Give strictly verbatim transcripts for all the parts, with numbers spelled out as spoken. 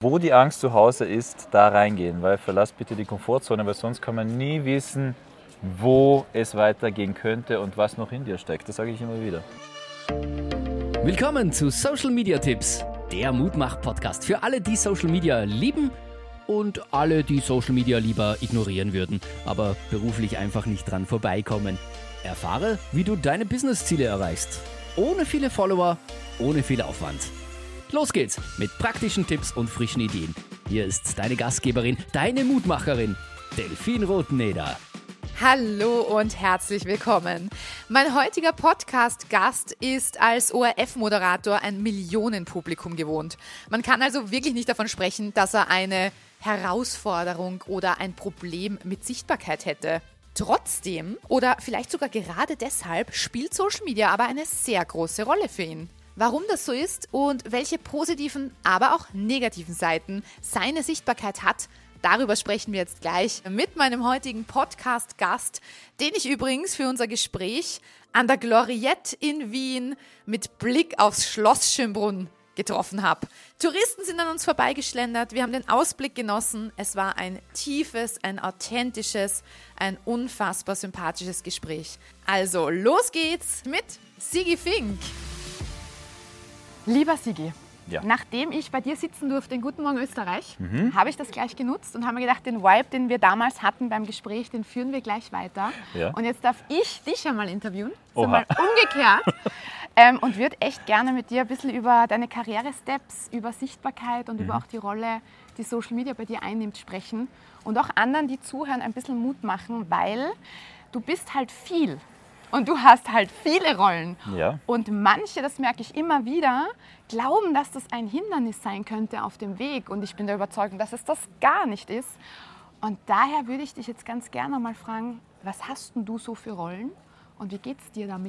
wo die Angst zu Hause ist, da reingehen. Weil verlass bitte die Komfortzone, weil sonst kann man nie wissen, wo es weitergehen könnte und was noch in dir steckt. Das sage ich immer wieder. Willkommen zu Social Media Tipps, der Mutmach-Podcast für alle, die Social Media lieben und alle, die Social Media lieber ignorieren würden, aber beruflich einfach nicht dran vorbeikommen. Erfahre, wie du deine Business-Ziele erreichst. Ohne viele Follower, ohne viel Aufwand. Los geht's mit praktischen Tipps und frischen Ideen. Hier ist deine Gastgeberin, deine Mutmacherin, Delphine Rotheneder. Hallo und herzlich willkommen. Mein heutiger Podcast-Gast ist als O R F-Moderator ein Millionenpublikum gewohnt. Man kann also wirklich nicht davon sprechen, dass er eine Herausforderung oder ein Problem mit Sichtbarkeit hätte. Trotzdem oder vielleicht sogar gerade deshalb spielt Social Media aber eine sehr große Rolle für ihn. Warum das so ist und welche positiven, aber auch negativen Seiten seine Sichtbarkeit hat, darüber sprechen wir jetzt gleich mit meinem heutigen Podcast-Gast, den ich übrigens für unser Gespräch an der Gloriette in Wien mit Blick aufs Schloss Schönbrunn getroffen habe. Touristen sind an uns vorbeigeschlendert, wir haben den Ausblick genossen. Es war ein tiefes, ein authentisches, ein unfassbar sympathisches Gespräch. Also los geht's mit Sigi Fink. Lieber Sigi, Ja. nachdem ich bei dir sitzen durfte in Guten Morgen Österreich, mhm. habe ich das gleich genutzt und habe mir gedacht, den Vibe, den wir damals hatten beim Gespräch, den führen wir gleich weiter. Ja. Und jetzt darf ich dich einmal interviewen, so Oha. mal umgekehrt. ähm, und würde echt gerne mit dir ein bisschen über deine Karriere-Steps, über Sichtbarkeit und mhm. über auch die Rolle, die Social Media bei dir einnimmt, sprechen. Und auch anderen, die zuhören, ein bisschen Mut machen, weil du bist halt viel. Und du hast halt viele Rollen. Ja. Und manche, das merke ich immer wieder, glauben, dass das ein Hindernis sein könnte auf dem Weg. Und ich bin der Überzeugung, dass es das gar nicht ist. Und daher würde ich dich jetzt ganz gerne mal fragen, was hast denn du so für Rollen und wie geht es dir damit?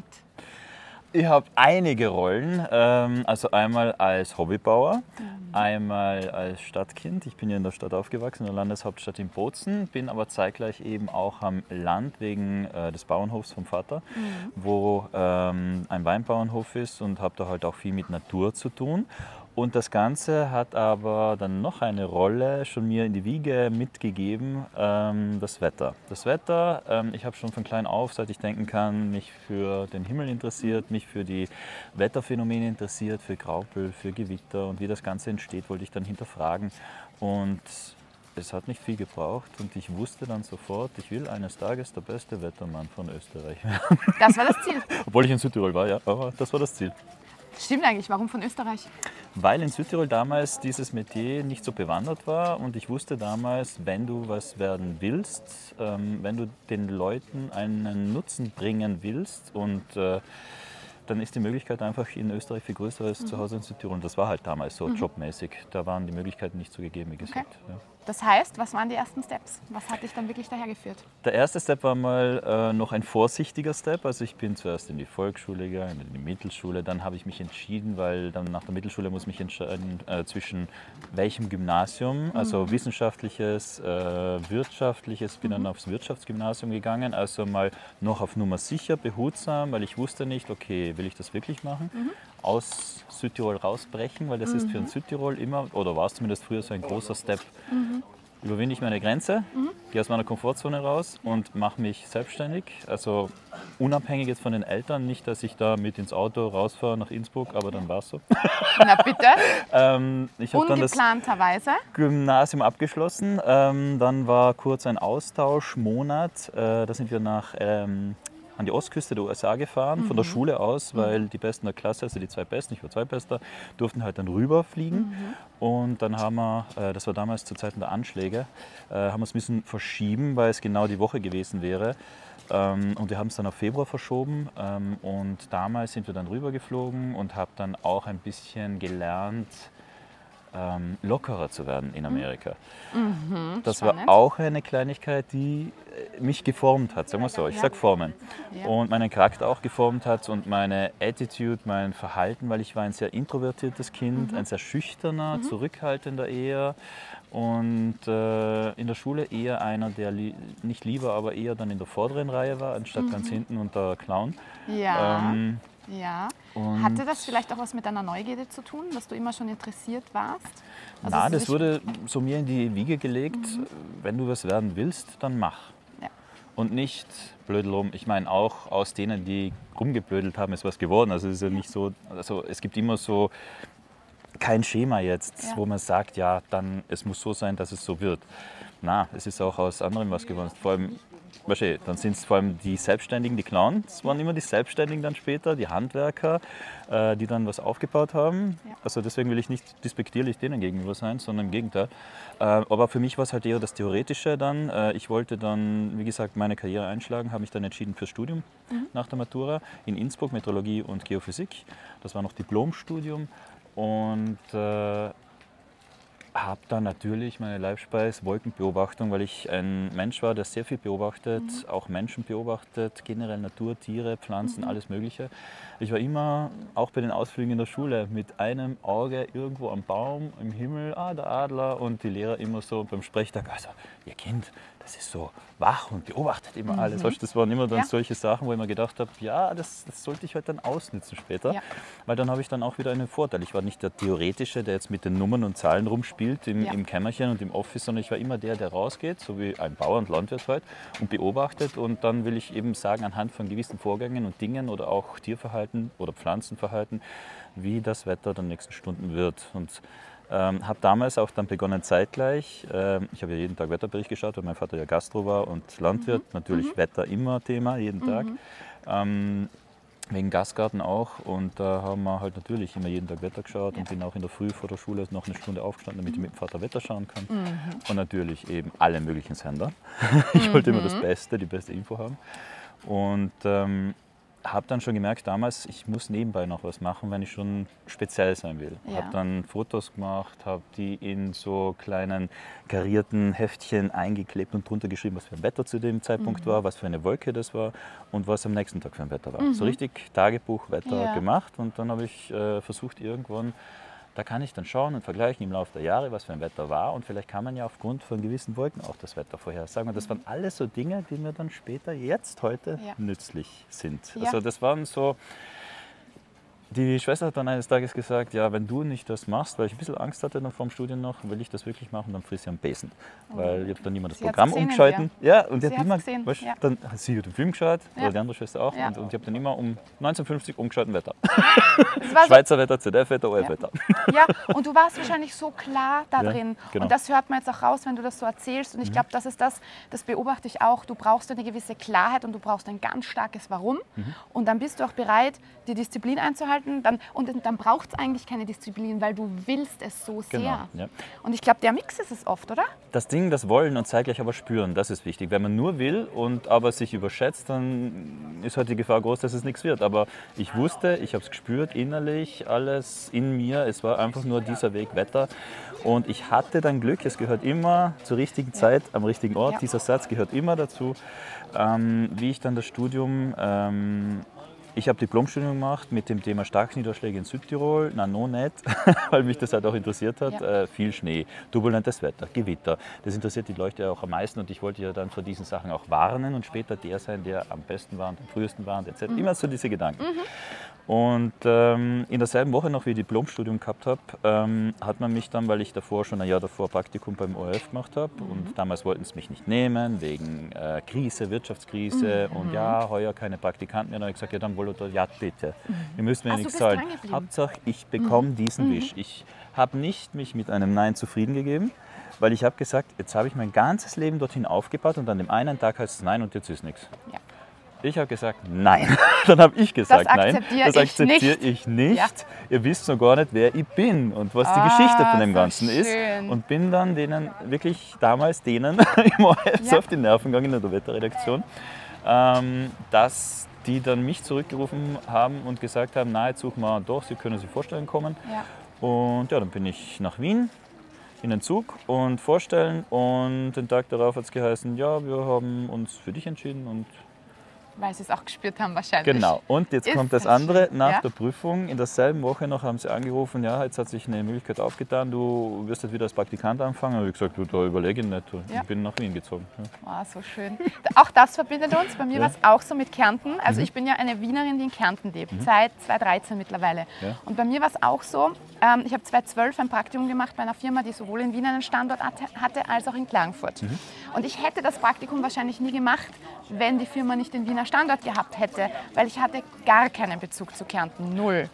Ich habe einige Rollen, ähm, also einmal als Hobbybauer, mhm. einmal als Stadtkind. Ich bin ja in der Stadt aufgewachsen, in der Landeshauptstadt in Bozen, bin aber zeitgleich eben auch am Land wegen äh, des Bauernhofs vom Vater, mhm. wo ähm, ein Weinbauernhof ist und habe da halt auch viel mit Natur zu tun. Und das Ganze hat aber dann noch eine Rolle schon mir in die Wiege mitgegeben, ähm, das Wetter. Das Wetter, ähm, ich habe schon von klein auf, seit ich denken kann, mich für den Himmel interessiert, mich für die Wetterphänomene interessiert, für Graupel, für Gewitter und wie das Ganze entsteht, wollte ich dann hinterfragen. Und es hat nicht viel gebraucht und ich wusste dann sofort, ich will eines Tages der beste Wettermann von Österreich werden. Das war das Ziel? Obwohl ich in Südtirol war, ja, aber das war das Ziel. Stimmt eigentlich, warum von Österreich? Weil in Südtirol damals dieses Metier nicht so bewandert war und ich wusste damals, wenn du was werden willst, ähm, wenn du den Leuten einen Nutzen bringen willst und äh, dann ist die Möglichkeit einfach in Österreich viel größer als mhm. zu Hause in Südtirol. Und das war halt damals so mhm. jobmäßig. Da waren die Möglichkeiten nicht so gegeben, wie gesagt. Okay. Ja. Das heißt, was waren die ersten Steps? Was hat dich dann wirklich daher geführt? Der erste Step war mal äh, noch ein vorsichtiger Step. Also ich bin zuerst in die Volksschule gegangen, in die Mittelschule. Dann habe ich mich entschieden, weil dann nach der Mittelschule muss ich mich entscheiden äh, zwischen welchem Gymnasium, also mhm. wissenschaftliches, äh, wirtschaftliches. Bin mhm. dann aufs Wirtschaftsgymnasium gegangen. Also mal noch auf Nummer sicher, behutsam, weil ich wusste nicht, okay, will ich das wirklich machen? Mhm. Aus Südtirol rausbrechen, weil das mhm. ist für ein Südtirol immer, oder war es zumindest früher so ein großer Step. Mhm. Überwinde ich meine Grenze, mhm. gehe aus meiner Komfortzone raus und mache mich selbstständig. Also unabhängig jetzt von den Eltern, nicht, dass ich da mit ins Auto rausfahre nach Innsbruck, aber dann war es so. Na bitte. ähm, ich habe dann das Ungeplanterweise. Gymnasium abgeschlossen. Ähm, dann war kurz ein Austauschmonat. Äh, da sind wir nach... Ähm, an die Ostküste der U S A gefahren, mhm. von der Schule aus, weil mhm. die Besten der Klasse, also die zwei Besten, ich war Zweitbester, durften halt dann rüberfliegen. Mhm. Und dann haben wir, äh, das war damals zu Zeiten der Anschläge, äh, haben wir es müssen verschieben, weil es genau die Woche gewesen wäre. Ähm, und wir haben es dann auf Februar verschoben. Ähm, und damals sind wir dann rübergeflogen und habe dann auch ein bisschen gelernt, ähm, lockerer zu werden in Amerika. Mhm, das spannend. war auch eine Kleinigkeit, die mich geformt hat, sagen wir so. Ich sage formen. Ja. Und meinen Charakter auch geformt hat und meine Attitude, mein Verhalten, weil ich war ein sehr introvertiertes Kind, mhm. ein sehr schüchterner, mhm. zurückhaltender eher. Und äh, in der Schule eher einer, der li- nicht lieber, aber eher dann in der vorderen Reihe war, anstatt mhm. ganz hinten unter Clown. Ja. Ähm, Ja. Hatte das vielleicht auch was mit deiner Neugierde zu tun, dass du immer schon interessiert warst? Also Na, es das ist- wurde so mir in die Wiege gelegt, wenn du was werden willst, dann mach. Ja. Und nicht blödel rum. Ich meine, auch aus denen, die rumgeblödelt haben, ist was geworden. Also es ist ja nicht so, also es gibt immer so kein Schema jetzt, Ja. wo man sagt, ja, dann es muss so sein, dass es so wird. Na, es ist auch aus anderen was geworden. Vor allem, weißt du, dann sind es vor allem die Selbstständigen, die Clowns waren immer die Selbstständigen dann später, die Handwerker, äh, die dann was aufgebaut haben. Ja. Also deswegen will ich nicht despektierlich denen gegenüber sein, sondern im Gegenteil. Äh, aber für mich war es halt eher das Theoretische dann. Äh, ich wollte dann, wie gesagt, meine Karriere einschlagen, habe mich dann entschieden fürs Studium nach der Matura in Innsbruck, Meteorologie und Geophysik. Das war noch Diplomstudium. Und äh, habe dann natürlich meine Leibspeise Wolkenbeobachtung, weil ich ein Mensch war, der sehr viel beobachtet, auch Menschen beobachtet, generell Natur, Tiere, Pflanzen, alles Mögliche. Ich war immer, auch bei den Ausflügen in der Schule, mit einem Auge irgendwo am Baum, im Himmel, ah, der Adler, und die Lehrer immer so beim Sprechtag, also, ihr Kind, das ist so wach und beobachtet immer alles. Weißt du, das waren immer dann Ja. solche Sachen, wo ich mir gedacht habe, ja, das, das sollte ich halt dann ausnutzen später, Ja. weil dann habe ich dann auch wieder einen Vorteil. Ich war nicht der Theoretische, der jetzt mit den Nummern und Zahlen rumspielt im, Ja. im Kämmerchen und im Office, sondern ich war immer der, der rausgeht, so wie ein Bauer und Landwirt halt, und beobachtet, und dann will ich eben sagen, anhand von gewissen Vorgängen und Dingen oder auch Tierverhalten oder Pflanzenverhalten, wie das Wetter der nächsten Stunden wird. Und ähm, habe damals auch dann begonnen zeitgleich, ähm, ich habe ja jeden Tag Wetterbericht geschaut, weil mein Vater ja Gastro war und Landwirt, natürlich Wetter immer Thema, jeden Tag. Ähm, wegen Gastgarten auch, und da haben wir halt natürlich immer jeden Tag Wetter geschaut und bin auch in der Früh vor der Schule noch eine Stunde aufgestanden, damit ich mit dem Vater Wetter schauen kann. Und natürlich eben alle möglichen Sender. Ich wollte immer das Beste, die beste Info haben. Und ähm, habe dann schon gemerkt damals, ich muss nebenbei noch was machen, wenn ich schon speziell sein will. Ja. Habe dann Fotos gemacht, habe die in so kleinen karierten Heftchen eingeklebt und drunter geschrieben, was für ein Wetter zu dem Zeitpunkt war, was für eine Wolke das war und was am nächsten Tag für ein Wetter war. So richtig Tagebuch, Wetter Ja. gemacht, und dann habe ich äh, versucht irgendwann, da kann ich dann schauen und vergleichen im Laufe der Jahre, was für ein Wetter war, und vielleicht kann man ja aufgrund von gewissen Wolken auch das Wetter vorhersagen. Und das waren alles so Dinge, die mir dann später, jetzt, heute, Ja. nützlich sind. Ja. Also das waren so, die Schwester hat dann eines Tages gesagt, ja, wenn du nicht das machst, weil ich ein bisschen Angst hatte dann vor dem Studium noch, will ich das wirklich machen, dann friss ich am Besen. Weil ich habe dann immer das Sie hat's Programm gesehen in umgeschalten. Ja, und Sie die hat hat's immer, gesehen, weißt, ja. dann hat sie den Film geschaut, Ja. oder die andere Schwester auch, Ja. und, und ich habe dann immer um neunzehnhundertfünfzig umgeschalten Wetter. Es war so, Schweizer Wetter, Z D F-Wetter, O F-Wetter. ja, und du warst wahrscheinlich so klar da Ja, drin. genau. Und das hört man jetzt auch raus, wenn du das so erzählst. Und ich glaube, das ist das, das beobachte ich auch. Du brauchst eine gewisse Klarheit und du brauchst ein ganz starkes Warum. Und dann bist du auch bereit, die Disziplin einzuhalten. Dann, und dann braucht es eigentlich keine Disziplin, weil du willst es so sehr. Genau, ja. Und ich glaube, der Mix ist es oft, oder? Das Ding, das Wollen und zeitgleich aber spüren, das ist wichtig. Wenn man nur will und aber sich überschätzt, dann ist halt die Gefahr groß, dass es nichts wird. Aber ich wusste, ich habe es gespürt, innerlich, alles in mir. Es war einfach nur dieser Weg Wetter. Und ich hatte dann Glück, es gehört immer zur richtigen Zeit, am richtigen Ort. Ja. Dieser Satz gehört immer dazu. Ähm, wie ich dann das Studium... Ähm, Ich habe Diplomstudium gemacht mit dem Thema Starkniederschläge in Südtirol. Na, no nicht, weil mich das halt auch interessiert hat. Ja. Äh, viel Schnee, turbulentes Wetter, Gewitter. Das interessiert die Leute ja auch am meisten, und ich wollte ja dann vor diesen Sachen auch warnen und später der sein, der am besten war und am frühesten war und et cetera. Mhm. Immer so diese Gedanken. Und ähm, in derselben Woche noch, wie ich Diplomstudium gehabt habe, ähm, hat man mich dann, weil ich davor schon ein Jahr davor Praktikum beim O R F gemacht habe, Mhm. und damals wollten sie mich nicht nehmen, wegen äh, Krise, Wirtschaftskrise, Mhm. und ja, heuer keine Praktikanten mehr. Dann habe ich gesagt, ja, dann Volontariat bitte. Ihr müsst mir Ach, du nichts bist zahlen. dran geblieben. Hauptsache, ich bekomme diesen Wisch. Ich habe nicht mich mit einem Nein zufrieden gegeben, weil ich habe gesagt, jetzt habe ich mein ganzes Leben dorthin aufgebaut, und an dem einen Tag heißt es Nein und jetzt ist nichts. Ja. Ich habe gesagt, nein. Dann habe ich gesagt, Das nein. akzeptiere Das ich akzeptiere nicht. ich nicht. Ja. Ihr wisst noch gar nicht, wer ich bin und was die Ah, Geschichte von dem so Ganzen ist. schön. Und bin dann denen, wirklich damals denen im O R F so Ja. auf die Nerven gegangen in der Wetterredaktion, ähm, dass die dann mich zurückgerufen haben und gesagt haben, na, jetzt suchen wir doch, Sie können sich vorstellen kommen. Ja. Und ja, dann bin ich nach Wien in den Zug und vorstellen, und den Tag darauf hat es geheißen, ja, wir haben uns für dich entschieden, und Weil sie es auch gespürt haben wahrscheinlich. Genau. Und jetzt Ist kommt das das andere. schön, Nach ja? der Prüfung, in derselben Woche noch, haben sie angerufen, ja, jetzt hat sich eine Möglichkeit aufgetan, du wirst jetzt wieder als Praktikant anfangen. Da habe ich gesagt, du, da überlege ich nicht. Ich Ja. bin nach Wien gezogen. Ja. Oh, so schön. Auch das verbindet uns. Bei mir Ja. war es auch so mit Kärnten. Also ich bin ja eine Wienerin, die in Kärnten lebt, seit zweitausenddreizehn mittlerweile. Ja. Und bei mir war es auch so, ähm, ich habe zweitausendzwölf ein Praktikum gemacht bei einer Firma, die sowohl in Wien einen Standort hatte, hatte als auch in Klagenfurt. Und ich hätte das Praktikum wahrscheinlich nie gemacht, wenn die Firma nicht den Wiener Standort gehabt hätte, weil ich hatte gar keinen Bezug zu Kärnten, null.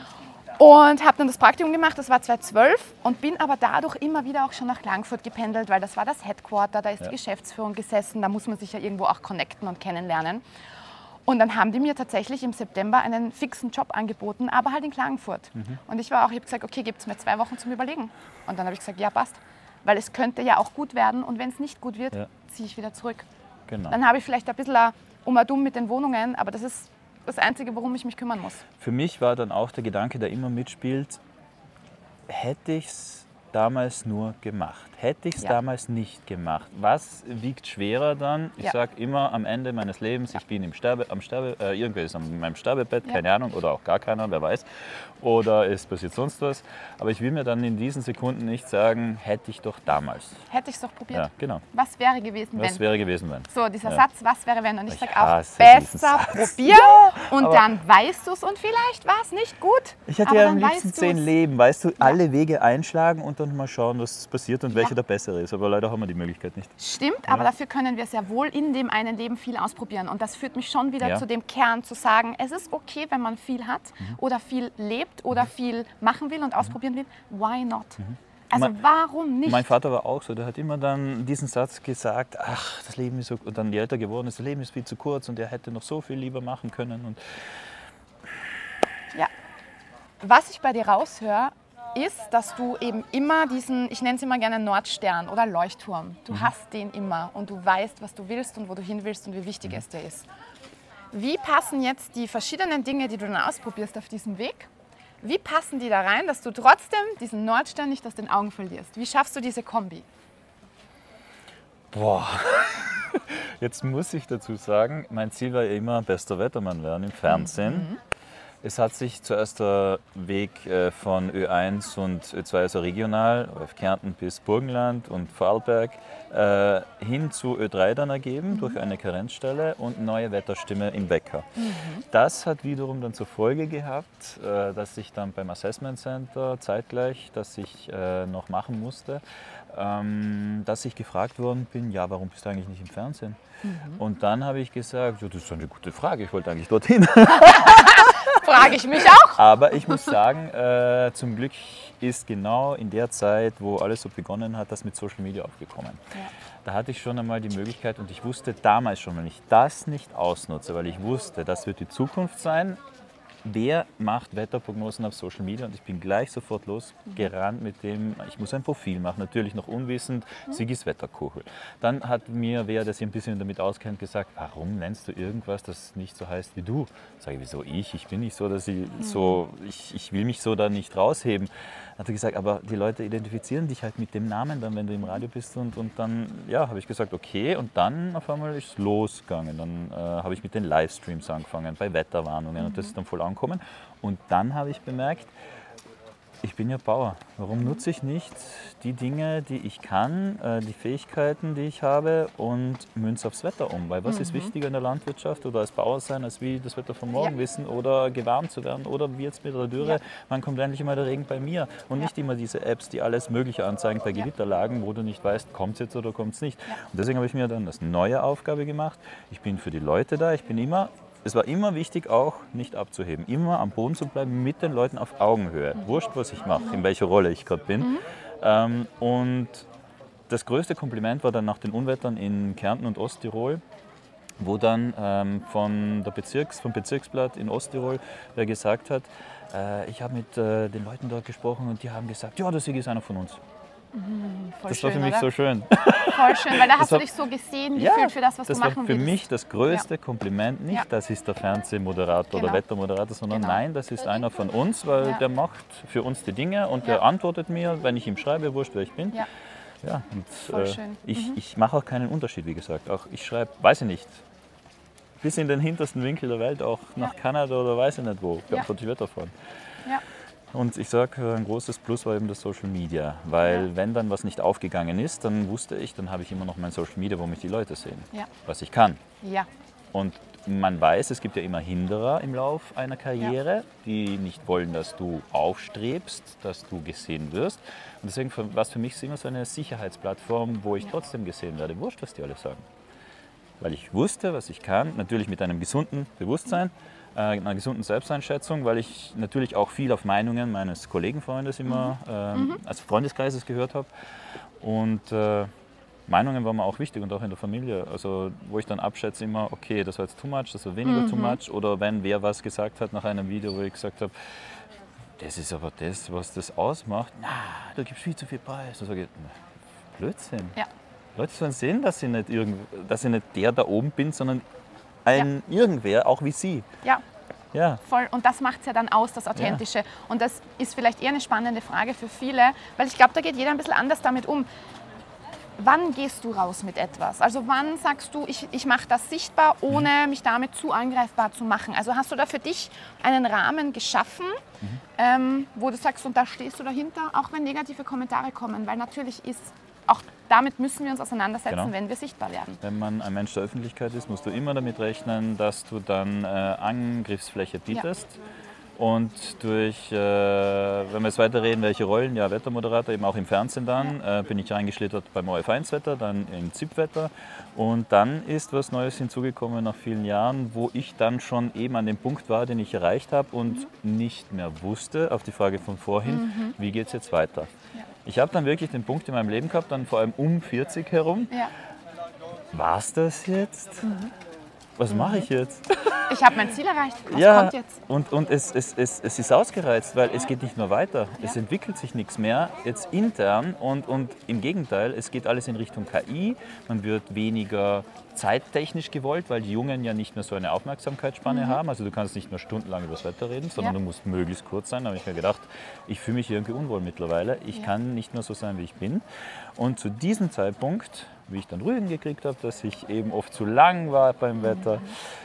Und habe dann das Praktikum gemacht, das war zweitausendzwölf und bin aber dadurch immer wieder auch schon nach Klagenfurt gependelt, weil das war das Headquarter, da ist Ja. die Geschäftsführung gesessen, da muss man sich ja irgendwo auch connecten und kennenlernen. Und dann haben die mir tatsächlich im September einen fixen Job angeboten, aber halt in Klagenfurt. Mhm. Und ich war auch, ich habe gesagt, okay, gibt es mir zwei Wochen zum Überlegen. Und dann habe ich gesagt, ja, passt. Weil es könnte ja auch gut werden und wenn es nicht gut wird, Ja. ziehe ich wieder zurück. Genau. Dann habe ich vielleicht ein bisschen ein um und um mit den Wohnungen, aber das ist das Einzige, worum ich mich kümmern muss. Für mich war dann auch der Gedanke, der immer mitspielt, hätte ich es damals nur gemacht? Hätte ich es Ja. damals nicht gemacht? Was wiegt schwerer dann? Ich Ja. sage immer am Ende meines Lebens, ich bin im Sterbe, am Sterbe, äh, irgendwer ist an meinem Sterbebett, Ja. keine Ahnung, oder auch gar keiner, wer weiß. Oder es passiert sonst was. Aber ich will mir dann in diesen Sekunden nicht sagen, hätte ich doch damals. Hätte ich es doch probiert. Ja, genau. Was wäre gewesen, Was wenn? wäre gewesen, wenn? So, dieser Ja. Satz, was wäre wenn? Und ich Ich sage auch, hasse diesen besser Satz. probieren und aber- dann weißt du es und vielleicht war es nicht gut. Ich hätte aber ja dann am liebsten weißt zehn du's. Leben, weißt du, alle Wege einschlagen und dann mal schauen, was passiert und welcher Ja. der bessere ist. Aber leider haben wir die Möglichkeit nicht. Stimmt, aber dafür können wir sehr wohl in dem einen Leben viel ausprobieren. Und das führt mich schon wieder Ja. zu dem Kern, zu sagen, es ist okay, wenn man viel hat Mhm. oder viel lebt oder viel machen will und ausprobieren will. Why not? Also Mein- warum nicht? Mein Vater war auch so, der hat immer dann diesen Satz gesagt, ach, das Leben ist so, und dann je älter geworden ist, das Leben ist viel zu kurz und er hätte noch so viel lieber machen können. Und Ja. Was ich bei dir raushöre, ist, dass du eben immer diesen, ich nenne es immer gerne Nordstern oder Leuchtturm, du Mhm. hast den immer und du weißt, was du willst und wo du hin willst und wie wichtig Mhm. es dir ist. Wie passen jetzt die verschiedenen Dinge, die du dann ausprobierst auf diesem Weg, wie passen die da rein, dass du trotzdem diesen Nordstern nicht aus den Augen verlierst? Wie schaffst du diese Kombi? boah, jetzt muss ich dazu sagen, mein Ziel war ja immer, bester Wettermann werden im Fernsehen. Es hat sich zuerst der Weg äh, von Ö eins und Ö zwei, also regional, auf Kärnten bis Burgenland und Vorarlberg, äh, hin zu Ö drei dann ergeben, durch eine Karenzstelle und neue Wetterstimme im Wecker. Das hat wiederum dann zur Folge gehabt, äh, dass ich dann beim Assessment Center zeitgleich, das ich äh, noch machen musste, ähm, dass ich gefragt worden bin, ja, warum bist du eigentlich nicht im Fernsehen? Und dann habe ich gesagt, ja, das ist eine gute Frage, ich wollte eigentlich dorthin. Frage ich mich auch. Aber ich muss sagen, äh, zum Glück ist genau in der Zeit, wo alles so begonnen hat, das mit Social Media aufgekommen. Ja. Da hatte ich schon einmal die Möglichkeit und ich wusste damals schon, wenn ich das nicht ausnutze, weil ich wusste, das wird die Zukunft sein, wer macht Wetterprognosen auf Social Media? Und ich bin gleich sofort losgerannt mit dem, ich muss ein Profil machen, natürlich noch unwissend, Sigis Wetterkuchel. Dann hat mir wer, der sich ein bisschen damit auskennt, gesagt, warum nennst du irgendwas, das nicht so heißt wie du? Sage ich, wieso ich? Ich bin nicht so, dass ich so, ich, ich will mich so da nicht rausheben. Dann hat er gesagt, aber die Leute identifizieren dich halt mit dem Namen dann, wenn du im Radio bist. Und, und dann, ja, habe ich gesagt, okay. Und dann auf einmal ist es losgegangen. Dann äh, habe ich mit den Livestreams angefangen, bei Wetterwarnungen. Und das ist dann voll angekommen. Und dann habe ich bemerkt, ich bin ja Bauer. Warum nutze ich nicht die Dinge, die ich kann, äh, die Fähigkeiten, die ich habe und münze aufs Wetter um? Weil was ist wichtiger in der Landwirtschaft oder als Bauer sein, als wie das Wetter von morgen Ja. wissen oder gewarnt zu werden oder wie jetzt mit der Dürre, Ja. wann kommt endlich mal der Regen bei mir? Und Ja. nicht immer diese Apps, die alles Mögliche anzeigen bei Ja. Gewitterlagen, wo du nicht weißt, kommt es jetzt oder kommt es nicht. Und deswegen habe ich mir dann das neue Aufgabe gemacht. Ich bin für die Leute da, ich bin immer Es war immer wichtig, auch nicht abzuheben, immer am Boden zu bleiben, mit den Leuten auf Augenhöhe. Wurscht, was ich mache, in welcher Rolle ich gerade bin. Mhm. Ähm, und das größte Kompliment war dann nach den Unwettern in Kärnten und Osttirol, wo dann ähm, von der Bezirks, vom Bezirksblatt in Osttirol wer gesagt hat, äh, ich habe mit äh, den Leuten dort gesprochen und die haben gesagt, ja, der Sigi ist einer von uns. Voll Das schön, war für mich oder? so schön. Voll schön, weil da hast war- du dich so gesehen gefühlt für das, was das du machen war für willst. mich das größte Kompliment. Nicht, Ja. das ist der Fernsehmoderator oder Genau. Wettermoderator, sondern Genau. nein, das ist einer von uns, weil Ja. der macht für uns die Dinge und Ja. der antwortet mir, wenn ich ihm schreibe, wurscht, wer ich bin. Ja. Ja, und Voll äh, schön. ich, Mhm. ich mache auch keinen Unterschied, wie gesagt. Auch ich schreibe, weiß ich nicht, bis in den hintersten Winkel der Welt, auch nach ja. Kanada oder weiß ich nicht wo, ja. fotografiert davon. Ja. Und ich sage, ein großes Plus war eben das Social Media, weil ja. wenn dann was nicht aufgegangen ist, dann wusste ich, dann habe ich immer noch mein Social Media, wo mich die Leute sehen, ja. was ich kann. Ja. Und man weiß, es gibt ja immer Hinderer im Lauf einer Karriere, ja. die nicht wollen, dass du aufstrebst, dass du gesehen wirst. Und deswegen war es für mich immer so eine Sicherheitsplattform, wo ich ja. trotzdem gesehen werde. Wurscht, was die alle sagen. Weil ich wusste, was ich kann, natürlich mit einem gesunden Bewusstsein, äh, einer gesunden Selbsteinschätzung, weil ich natürlich auch viel auf Meinungen meines Kollegenfreundes immer, mhm. äh, mhm. also Freundeskreises gehört habe. Und äh, Meinungen waren mir auch wichtig und auch in der Familie. Also wo ich dann abschätze immer, okay, das war jetzt too much, das war weniger mhm. too much. Oder wenn wer was gesagt hat nach einem Video, wo ich gesagt habe, das ist aber das, was das ausmacht, na, da gibt es viel zu viel Preis. Da sage ich, Blödsinn. Ja. Leute sollen sehen, dass ich, nicht irgend, dass ich nicht der da oben bin, sondern ein ja. irgendwer, auch wie sie. Ja. Ja. Voll. Und das macht es ja dann aus, das Authentische. Ja. Und das ist vielleicht eher eine spannende Frage für viele, weil ich glaube, da geht jeder ein bisschen anders damit um. Wann gehst du raus mit etwas? Also wann sagst du, ich, ich mache das sichtbar, ohne mhm. mich damit zu angreifbar zu machen? Also hast du da für dich einen Rahmen geschaffen, mhm. ähm, wo du sagst, und da stehst du dahinter, auch wenn negative Kommentare kommen? Weil natürlich ist, auch damit müssen wir uns auseinandersetzen, genau. wenn wir sichtbar werden. Wenn man ein Mensch der Öffentlichkeit ist, musst du immer damit rechnen, dass du dann äh, Angriffsfläche bietest. Ja. Und durch, äh, wenn wir jetzt weiterreden, welche Rollen, ja, Wettermoderator, eben auch im Fernsehen dann, äh, bin ich reingeschlittert beim O F eins Wetter, dann im Z I P-Wetter. Und dann ist was Neues hinzugekommen nach vielen Jahren, wo ich dann schon eben an dem Punkt war, den ich erreicht habe und mhm. nicht mehr wusste, auf die Frage von vorhin, mhm. wie geht es jetzt weiter. Ja. Ich habe dann wirklich den Punkt in meinem Leben gehabt, dann vor allem um vierzig herum. Ja. War es das jetzt? Mhm. Was mhm. mache ich jetzt? Ich habe mein Ziel erreicht. Was ja, kommt jetzt? Und, und es, es, es, es ist ausgereizt, weil ja. es geht nicht mehr weiter. Ja. Es entwickelt sich nichts mehr, jetzt intern. Und, und im Gegenteil, es geht alles in Richtung K I. Man wird weniger zeittechnisch gewollt, weil die Jungen ja nicht mehr so eine Aufmerksamkeitsspanne mhm. haben. Also du kannst nicht mehr stundenlang über das Wetter reden, sondern ja. du musst möglichst kurz sein. Da habe ich mir gedacht, ich fühle mich irgendwie unwohl mittlerweile. Ich ja. kann nicht mehr so sein, wie ich bin. Und zu diesem Zeitpunkt, wie ich dann Rügen gekriegt habe, dass ich eben oft zu lang war beim Wetter, mhm.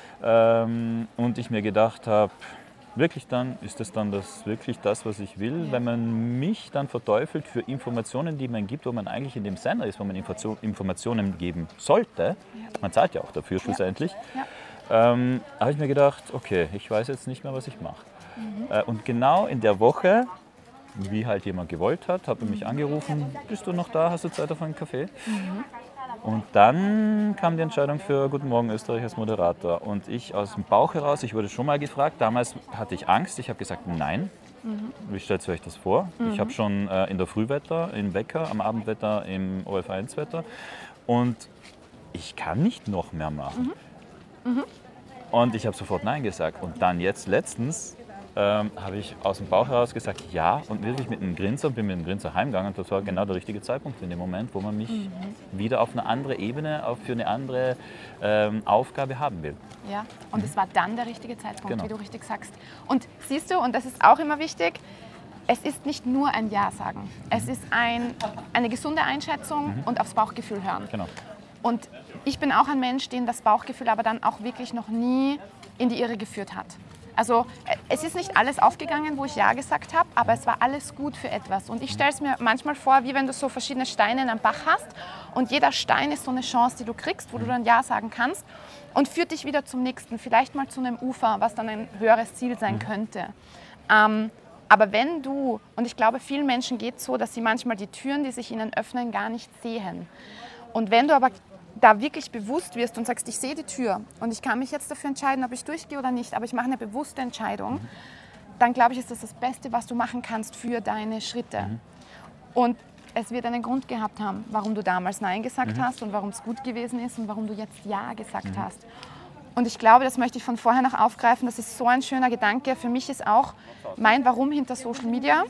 ähm, und ich mir gedacht habe, wirklich dann, ist das dann das, wirklich das, was ich will, ja. wenn man mich dann verteufelt für Informationen, die man gibt, wo man eigentlich in dem Sender ist, wo man Informationen geben sollte. Ja. Man zahlt ja auch dafür ja. schlussendlich. Ja. Ähm, habe ich mir gedacht, okay, ich weiß jetzt nicht mehr, was ich mache. Mhm. Äh, und genau in der Woche, wie halt jemand gewollt hat, hat er mich angerufen, bist du noch da, hast du Zeit auf einen Kaffee? Mhm. Und dann kam die Entscheidung für Guten Morgen Österreich als Moderator. Und ich aus dem Bauch heraus, ich wurde schon mal gefragt, damals hatte ich Angst, ich habe gesagt, nein. Mhm. Wie stellt ihr euch das vor? Mhm. Ich habe schon äh, in der Frühwetter, im Wecker, am Abendwetter, im O F eins Wetter. Und ich kann nicht noch mehr machen. Mhm. Mhm. Und ich habe sofort nein gesagt. Und dann jetzt letztens ähm, habe ich aus dem Bauch heraus gesagt, ja, und wirklich mit einem Grinser, bin mit einem Grinser heimgegangen. Und das war genau der richtige Zeitpunkt in dem Moment, wo man mich mhm. wieder auf eine andere Ebene, auf für eine andere ähm, Aufgabe haben will. Ja, und mhm. es war dann der richtige Zeitpunkt, genau. wie du richtig sagst. Und siehst du, und das ist auch immer wichtig, es ist nicht nur ein Ja sagen. Es ist ein, eine gesunde Einschätzung mhm. und aufs Bauchgefühl hören. Genau. Und ich bin auch ein Mensch, den das Bauchgefühl aber dann auch wirklich noch nie in die Irre geführt hat. Also es ist nicht alles aufgegangen, wo ich Ja gesagt habe, aber es war alles gut für etwas. Und ich stelle es mir manchmal vor, wie wenn du so verschiedene Steine in einem Bach hast und jeder Stein ist so eine Chance, die du kriegst, wo du dann Ja sagen kannst und führt dich wieder zum nächsten, vielleicht mal zu einem Ufer, was dann ein höheres Ziel sein könnte. Ähm, aber wenn du, und ich glaube, vielen Menschen geht es so, dass sie manchmal die Türen, die sich ihnen öffnen, gar nicht sehen. Und wenn du aber da wirklich bewusst wirst und sagst, ich sehe die Tür und ich kann mich jetzt dafür entscheiden, ob ich durchgehe oder nicht, aber ich mache eine bewusste Entscheidung, mhm. dann glaube ich, ist das das Beste, was du machen kannst für deine Schritte. Mhm. Und es wird einen Grund gehabt haben, warum du damals Nein gesagt mhm. hast und warum es gut gewesen ist und warum du jetzt Ja gesagt mhm. hast. Und ich glaube, das möchte ich von vorher noch aufgreifen, das ist so ein schöner Gedanke. Für mich ist auch mein Warum hinter Social Media,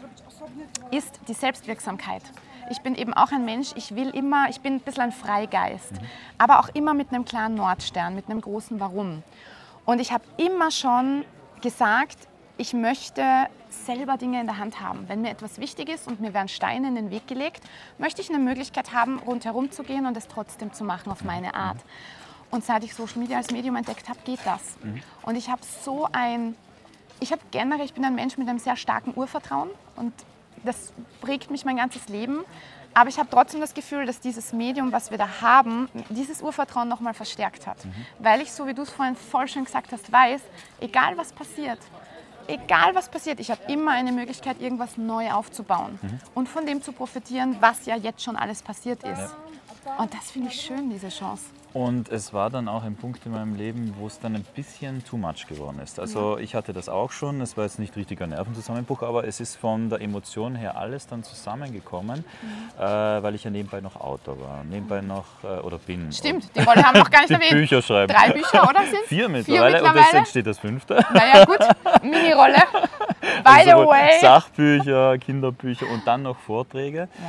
ist die Selbstwirksamkeit. Ich bin eben auch ein Mensch, ich will immer, ich bin ein bisschen ein Freigeist, mhm. aber auch immer mit einem klaren Nordstern, mit einem großen Warum. Und ich habe immer schon gesagt, ich möchte selber Dinge in der Hand haben. Wenn mir etwas wichtig ist und mir werden Steine in den Weg gelegt, möchte ich eine Möglichkeit haben, rundherum zu gehen und es trotzdem zu machen auf meine Art. Und seit ich Social Media als Medium entdeckt habe, geht das. Mhm. Und ich habe so ein, ich habe generell, ich bin ein Mensch mit einem sehr starken Urvertrauen und das prägt mich mein ganzes Leben. Aber ich habe trotzdem das Gefühl, dass dieses Medium, was wir da haben, dieses Urvertrauen nochmal verstärkt hat. Mhm. Weil ich, so wie du es vorhin voll schön gesagt hast, weiß, egal was passiert, egal was passiert, ich habe immer eine Möglichkeit, irgendwas neu aufzubauen mhm. und von dem zu profitieren, was ja jetzt schon alles passiert ist. Ja. Und das finde ich schön, diese Chance. Und es war dann auch ein Punkt in meinem Leben, wo es dann ein bisschen too much geworden ist. Also ich hatte das auch schon, es war jetzt nicht richtiger Nervenzusammenbruch, aber es ist von der Emotion her alles dann zusammengekommen, mhm. äh, weil ich ja nebenbei noch Autor war, nebenbei noch, äh, oder bin. Stimmt, die Rolle haben wir noch gar nicht erwähnt. Bücher schreiben. Drei Bücher, oder sind Vier mittlerweile, Vier mittlerweile und jetzt entsteht das fünfte. Naja gut, Mini-Rolle, by also the way. Sachbücher, Kinderbücher und dann noch Vorträge. Ja.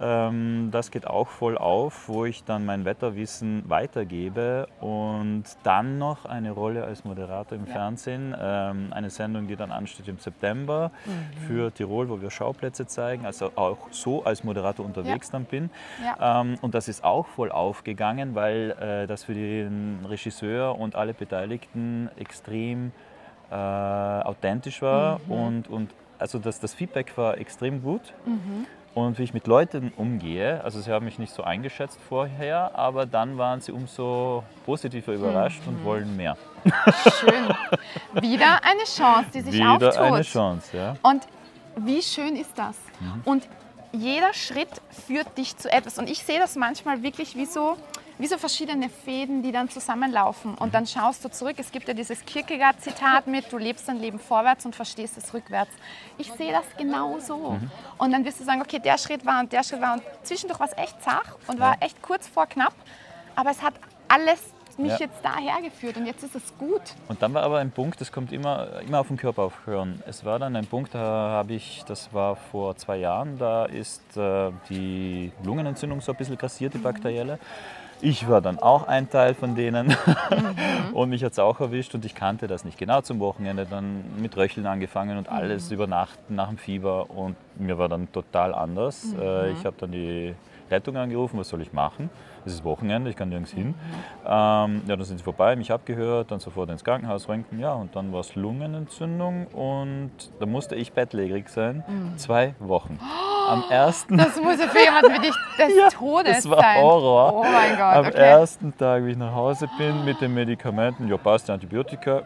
Das geht auch voll auf, wo ich dann mein Wetterwissen weitergebe und dann noch eine Rolle als Moderator im ja. Fernsehen. Eine Sendung, die dann ansteht im September mhm. für Tirol, wo wir Schauplätze zeigen, also auch so als Moderator unterwegs ja. dann bin. Ja. Und das ist auch voll aufgegangen, weil das für den Regisseur und alle Beteiligten extrem äh, authentisch war mhm. und, und also das, das Feedback war extrem gut. Mhm. Und wie ich mit Leuten umgehe, also sie haben mich nicht so eingeschätzt vorher, aber dann waren sie umso positiver überrascht mhm. und wollen mehr. Schön. Wieder eine Chance, die sich Wieder auftut. Wieder eine Chance, ja. Und wie schön ist das? Mhm. Und jeder Schritt führt dich zu etwas. Und ich sehe das manchmal wirklich wie so, wie so verschiedene Fäden, die dann zusammenlaufen. Und dann schaust du zurück. Es gibt ja dieses Kierkegaard-Zitat mit, du lebst dein Leben vorwärts und verstehst es rückwärts. Ich sehe das genau so. Mhm. Und dann wirst du sagen, okay, der Schritt war und der Schritt war. Und zwischendurch war es echt zach und war echt kurz vor knapp. Aber es hat alles mich ja. jetzt daher geführt und jetzt ist es gut. Und dann war aber ein Punkt, das kommt immer, immer auf den Körper aufhören. Es war dann ein Punkt, da habe ich, das war vor zwei Jahren, da ist äh, die Lungenentzündung so ein bisschen grassiert, die bakterielle. Ich war dann auch ein Teil von denen mhm. und mich hat es auch erwischt und ich kannte das nicht genau zum Wochenende, dann mit Röcheln angefangen und alles mhm. über Nacht nach dem Fieber und mir war dann total anders. Mhm. Äh, ich habe dann die Rettung angerufen, was soll ich machen? Es ist Wochenende, ich kann nirgends hin. Mhm. Ähm, ja, dann sind sie vorbei, mich abgehört, dann sofort ins Krankenhaus, Röntgen, ja, und dann war es Lungenentzündung und da musste ich bettlägerig sein, mhm. zwei Wochen. Am ersten Das muss ja für jemanden wie dich des ja, Todes das war sein. Horror. Oh mein Gott, Am okay. ersten Tag, wie ich nach Hause bin mit den Medikamenten, ja passt, die Antibiotika,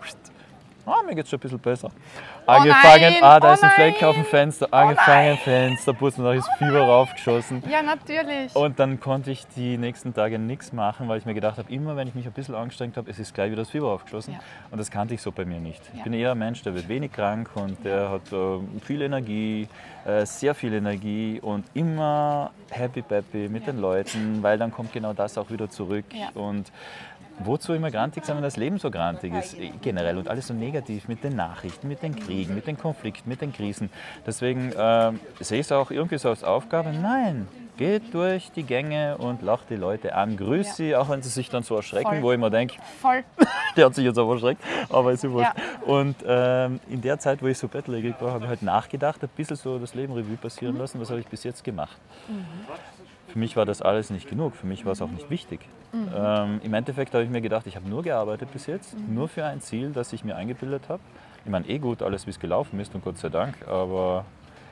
ah, mir geht es schon ein bisschen besser. Angefangen, oh nein, ah, da oh ist ein Fleck nein. auf dem Fenster, angefangen, oh Fensterputzen, da ist Fieber raufgeschossen. Ja, natürlich. Und dann konnte ich die nächsten Tage nichts machen, weil ich mir gedacht habe, immer wenn ich mich ein bisschen angestrengt habe, es ist gleich wieder das Fieber aufgeschossen. Ja. Und das kannte ich so bei mir nicht. Ich ja. bin eher ein Mensch, der wird wenig krank und der hat äh, viel Energie, äh, sehr viel Energie und immer happy peppy mit ja. den Leuten, weil dann kommt genau das auch wieder zurück. Ja. Und wozu immer grantig sein, wenn das Leben so grantig ist, generell und alles so negativ mit den Nachrichten, mit den Kriegen, mit den Konflikten, mit den Krisen. Deswegen äh, sehe ich es auch irgendwie so als Aufgabe, nein, geht durch die Gänge und lacht die Leute an, grüß ja. sie, auch wenn sie sich dann so erschrecken, Voll. wo ich mir denke, Voll. der hat sich jetzt aber erschreckt, aber ist ja wurscht. Ja. Und ähm, in der Zeit, wo ich so bettlägerig war, habe ich halt nachgedacht, ein bisschen so das Leben Revue passieren mhm. lassen, was habe ich bis jetzt gemacht. Mhm. Für mich war das alles nicht genug, für mich war es auch nicht wichtig. Mhm. Ähm, Im Endeffekt habe ich mir gedacht, ich habe nur gearbeitet bis jetzt, mhm. nur für ein Ziel, das ich mir eingebildet habe. Ich meine, eh gut, alles wie es gelaufen ist und Gott sei Dank, aber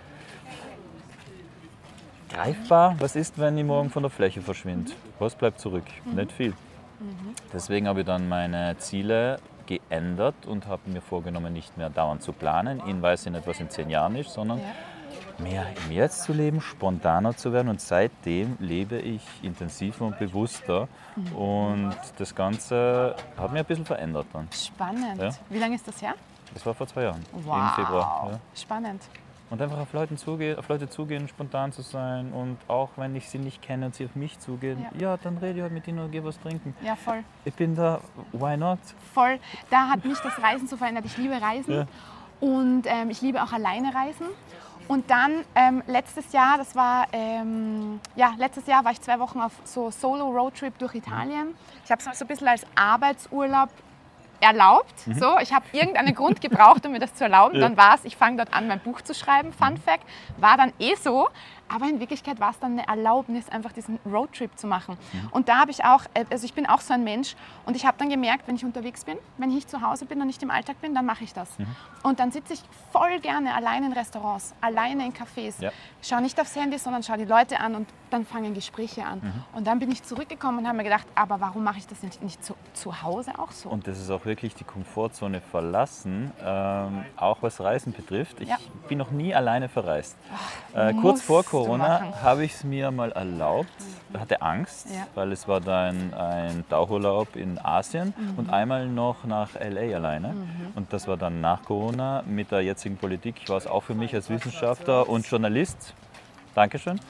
greifbar, was ist, wenn ich morgen von der Fläche verschwinde? Was bleibt zurück? Mhm. Nicht viel. Mhm. Deswegen habe ich dann meine Ziele geändert und habe mir vorgenommen, nicht mehr dauernd zu planen, in weiß ich nicht, was in zehn Jahren ist, sondern ja. mehr im Jetzt zu leben, spontaner zu werden und seitdem lebe ich intensiver und bewusster mhm. und das Ganze hat mich ein bisschen verändert dann. Spannend. Ja? Wie lange ist das her? Das war vor zwei Jahren, wow. im Februar. Ja. Spannend. Und einfach auf Leute, zugehen, auf Leute zugehen, spontan zu sein und auch wenn ich sie nicht kenne und sie auf mich zugehen, ja, ja dann rede ich halt mit ihnen und gehe was trinken. Ja, voll. Ich bin da, why not? Voll. Da hat mich das Reisen so verändert. Ich liebe Reisen ja. und ähm, ich liebe auch alleine Reisen. Und dann ähm, letztes Jahr, das war, ähm, ja, letztes Jahr war ich zwei Wochen auf so Solo-Roadtrip durch Italien. Ich habe es so ein bisschen als Arbeitsurlaub erlaubt. Mhm. So, ich habe irgendeinen Grund gebraucht, um mir das zu erlauben. Ja. Dann war es, ich fange dort an, mein Buch zu schreiben. Fun Fact, war dann eh so. Aber in Wirklichkeit war es dann eine Erlaubnis, einfach diesen Roadtrip zu machen. Mhm. Und da habe ich auch, also ich bin auch so ein Mensch und ich habe dann gemerkt, wenn ich unterwegs bin, wenn ich nicht zu Hause bin und nicht im Alltag bin, dann mache ich das. Mhm. Und dann sitze ich voll gerne alleine in Restaurants, alleine in Cafés. Ja. Schaue nicht aufs Handy, sondern schaue die Leute an und dann fangen Gespräche an. Mhm. Und dann bin ich zurückgekommen und habe mir gedacht, aber warum mache ich das nicht, nicht zu, zu Hause auch so? Und das ist auch wirklich die Komfortzone verlassen, ähm, auch was Reisen betrifft. Ich ja. bin noch nie alleine verreist. Ach, äh, kurz vor Corona habe ich es mir mal erlaubt, hatte Angst, ja. weil es war dann ein Tauchurlaub in Asien mhm. und einmal noch nach L A alleine. Mhm. Und das war dann nach Corona. Mit der jetzigen Politik war es auch für mich als Wissenschaftler und Journalist, Dankeschön,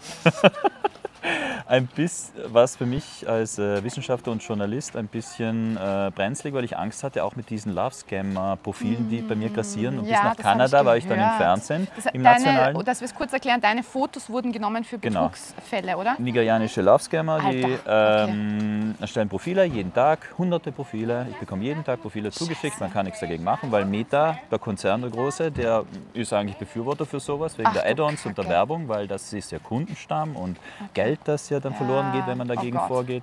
ein bisschen, was für mich als äh, Wissenschaftler und Journalist ein bisschen äh, brenzlig, weil ich Angst hatte, auch mit diesen Love-Scammer-Profilen, die bei mir grassieren. Und ja, bis nach Kanada ich war ich dann im Fernsehen, das, im deine, Nationalen. Dass wir es kurz erklären, deine Fotos wurden genommen für Betrugsfälle, genau. oder? Nigerianische Love-Scammer, die ähm, okay. erstellen Profile jeden Tag, hunderte Profile. Ich bekomme jeden Tag Profile zugeschickt, Scheiße. Man kann nichts dagegen machen, weil Meta, der Konzern, der Große, der ist eigentlich Befürworter für sowas, wegen Ach, der Add-ons und der Werbung, weil das ist ja Kundenstamm und okay. Geld, das ja dann ja. verloren geht, wenn man dagegen oh vorgeht.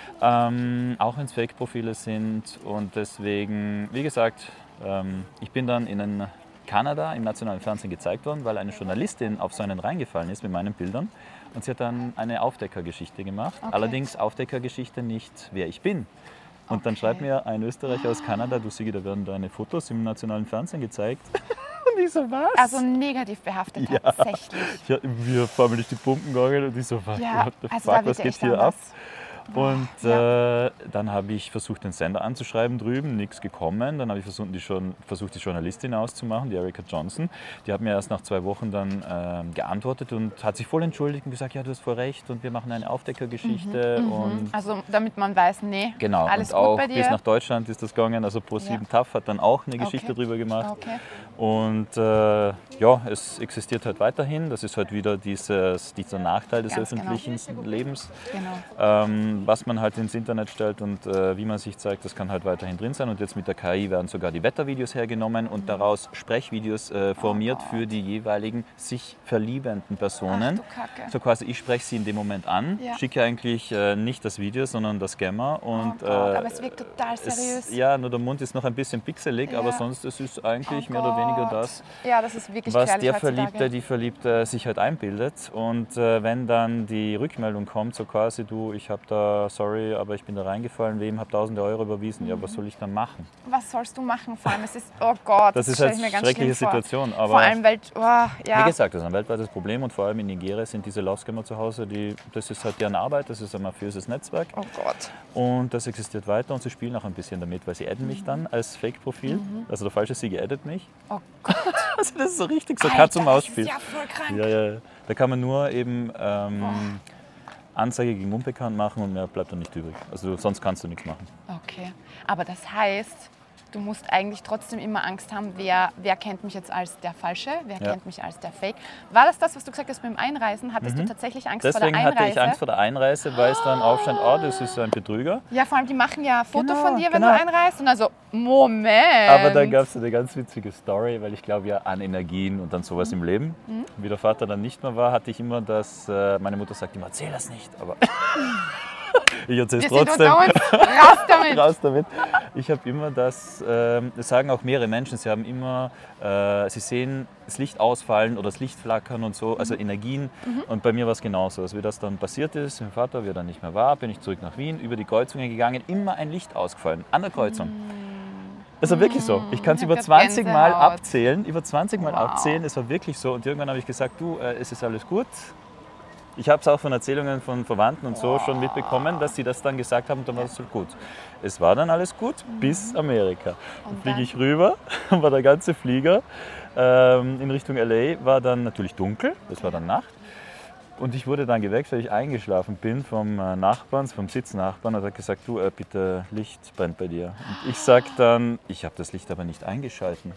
Ähm, auch wenn es Fake-Profile sind und deswegen, wie gesagt, ähm, ich bin dann in Kanada im nationalen Fernsehen gezeigt worden, weil eine Journalistin auf so einen reingefallen ist mit meinen Bildern und sie hat dann eine Aufdeckergeschichte gemacht, okay. allerdings Aufdeckergeschichte nicht, wer ich bin. Und okay. dann schreibt mir ein Österreicher aus Kanada, du Sigi, da werden deine Fotos im nationalen Fernsehen gezeigt. Und ich so, was? Also negativ behaftet ja. tatsächlich. Ja, mir förmlich die Pumpen gegangen und ich so, was, ja, what the also fuck, was geht hier ab? Und ja. äh, dann habe ich versucht, den Sender anzuschreiben drüben, nichts gekommen. Dann habe ich versucht die, schon, versucht, die Journalistin auszumachen, die Erika Johnson. Die hat mir erst nach zwei Wochen dann äh, geantwortet und hat sich voll entschuldigt und gesagt, ja, du hast voll recht und wir machen eine Aufdeckergeschichte. Mhm, und also damit man weiß, nee, genau, alles und gut auch bei dir. Bis nach Deutschland ist das gegangen. Also Pro sieben ja. TAF hat dann auch eine Geschichte okay. drüber gemacht. Okay. Und äh, ja, es existiert halt weiterhin. Das ist halt wieder dieses, dieser Nachteil des Ganz öffentlichen genau. Lebens, genau. ähm, was man halt ins Internet stellt und äh, wie man sich zeigt, das kann halt weiterhin drin sein. Und jetzt mit der K I werden sogar die Wettervideos hergenommen und mhm. daraus Sprechvideos äh, formiert oh für die jeweiligen sich verliebenden Personen. Ach, du Kacke. So quasi, ich spreche sie in dem Moment an, ja. schicke eigentlich äh, nicht das Video, sondern das Scammer. Und, oh Gott, äh, aber es wirkt total seriös. Es, ja, nur der Mund ist noch ein bisschen pixelig, ja. aber sonst es ist eigentlich oh mehr oder weniger das, ja, das ist wirklich was der heutzutage. Verliebte, die Verliebte sich halt einbildet. Und äh, wenn dann die Rückmeldung kommt, so quasi, du, ich habe da, sorry, aber ich bin da reingefallen, wem habe tausende Euro überwiesen. Mhm. Ja, was soll ich dann machen? Was sollst du machen? Vor allem, es ist, oh Gott, das, das ist halt eine schreckliche Situation. Aber vor allem, weil, oh, ja. Wie gesagt, das ist ein weltweites Problem und vor allem in Nigeria sind diese Love-Scammer zu Hause, die, das ist halt deren Arbeit, das ist ein mafiöses Netzwerk. Oh Gott. Und das existiert weiter und sie spielen auch ein bisschen damit, weil sie adden mich dann als Fake-Profil. Mhm. Also der falsche Sigi addet mich. Oh Gott. Also das ist so richtig so Katz-und-Maus-Spiel. Das ist ja voll krank. Ja, ja. Da kann man nur eben ähm, oh. Anzeige gegen unbekannt machen und mehr bleibt dann nicht übrig. Also sonst kannst du nichts machen. Okay, aber das heißt, du musst eigentlich trotzdem immer Angst haben, wer, wer kennt mich jetzt als der Falsche, wer ja. kennt mich als der Fake. War das das, was du gesagt hast beim Einreisen? Hattest mhm. du tatsächlich Angst Deswegen vor der Einreise? Deswegen hatte ich Angst vor der Einreise, weil es dann aufstand, oh, das ist ein Betrüger. Ja, vor allem, die machen ja ein Foto genau, von dir, wenn genau. du einreist. Und also, Moment. Aber dann gab es eine ganz witzige Story, weil ich glaube ja an Energien und dann sowas mhm. im Leben. Mhm. Wie der Vater dann nicht mehr war, hatte ich immer das, äh, meine Mutter sagt immer, erzähl das nicht. Aber ich erzähle es trotzdem. Raus damit. Raus damit. Ich habe immer das, äh, das sagen auch mehrere Menschen, sie haben immer, äh, sie sehen das Licht ausfallen oder das Licht flackern und so, also mhm. Energien. Mhm. Und bei mir war es genauso. Als wie das dann passiert ist, mein Vater, wie er dann nicht mehr war, bin ich zurück nach Wien, über die Kreuzungen gegangen, immer ein Licht ausgefallen, an der Kreuzung. Mhm. Das war wirklich so. Ich kann es über zwanzig Mal abzählen, über zwanzig Mal wow. abzählen, es war wirklich so. Und irgendwann habe ich gesagt, du, äh, es ist alles gut. Ich habe es auch von Erzählungen von Verwandten und so schon mitbekommen, dass sie das dann gesagt haben, dann war es so gut. Es war dann alles gut bis Amerika. Dann fliege ich rüber, war der ganze Flieger ähm, in Richtung L A, war dann natürlich dunkel, das war dann Nacht. Und ich wurde dann geweckt, weil ich eingeschlafen bin vom Nachbarn, vom Sitznachbarn und hat gesagt, du, äh, bitte, Licht brennt bei dir. Und ich sage dann, ich habe das Licht aber nicht eingeschalten.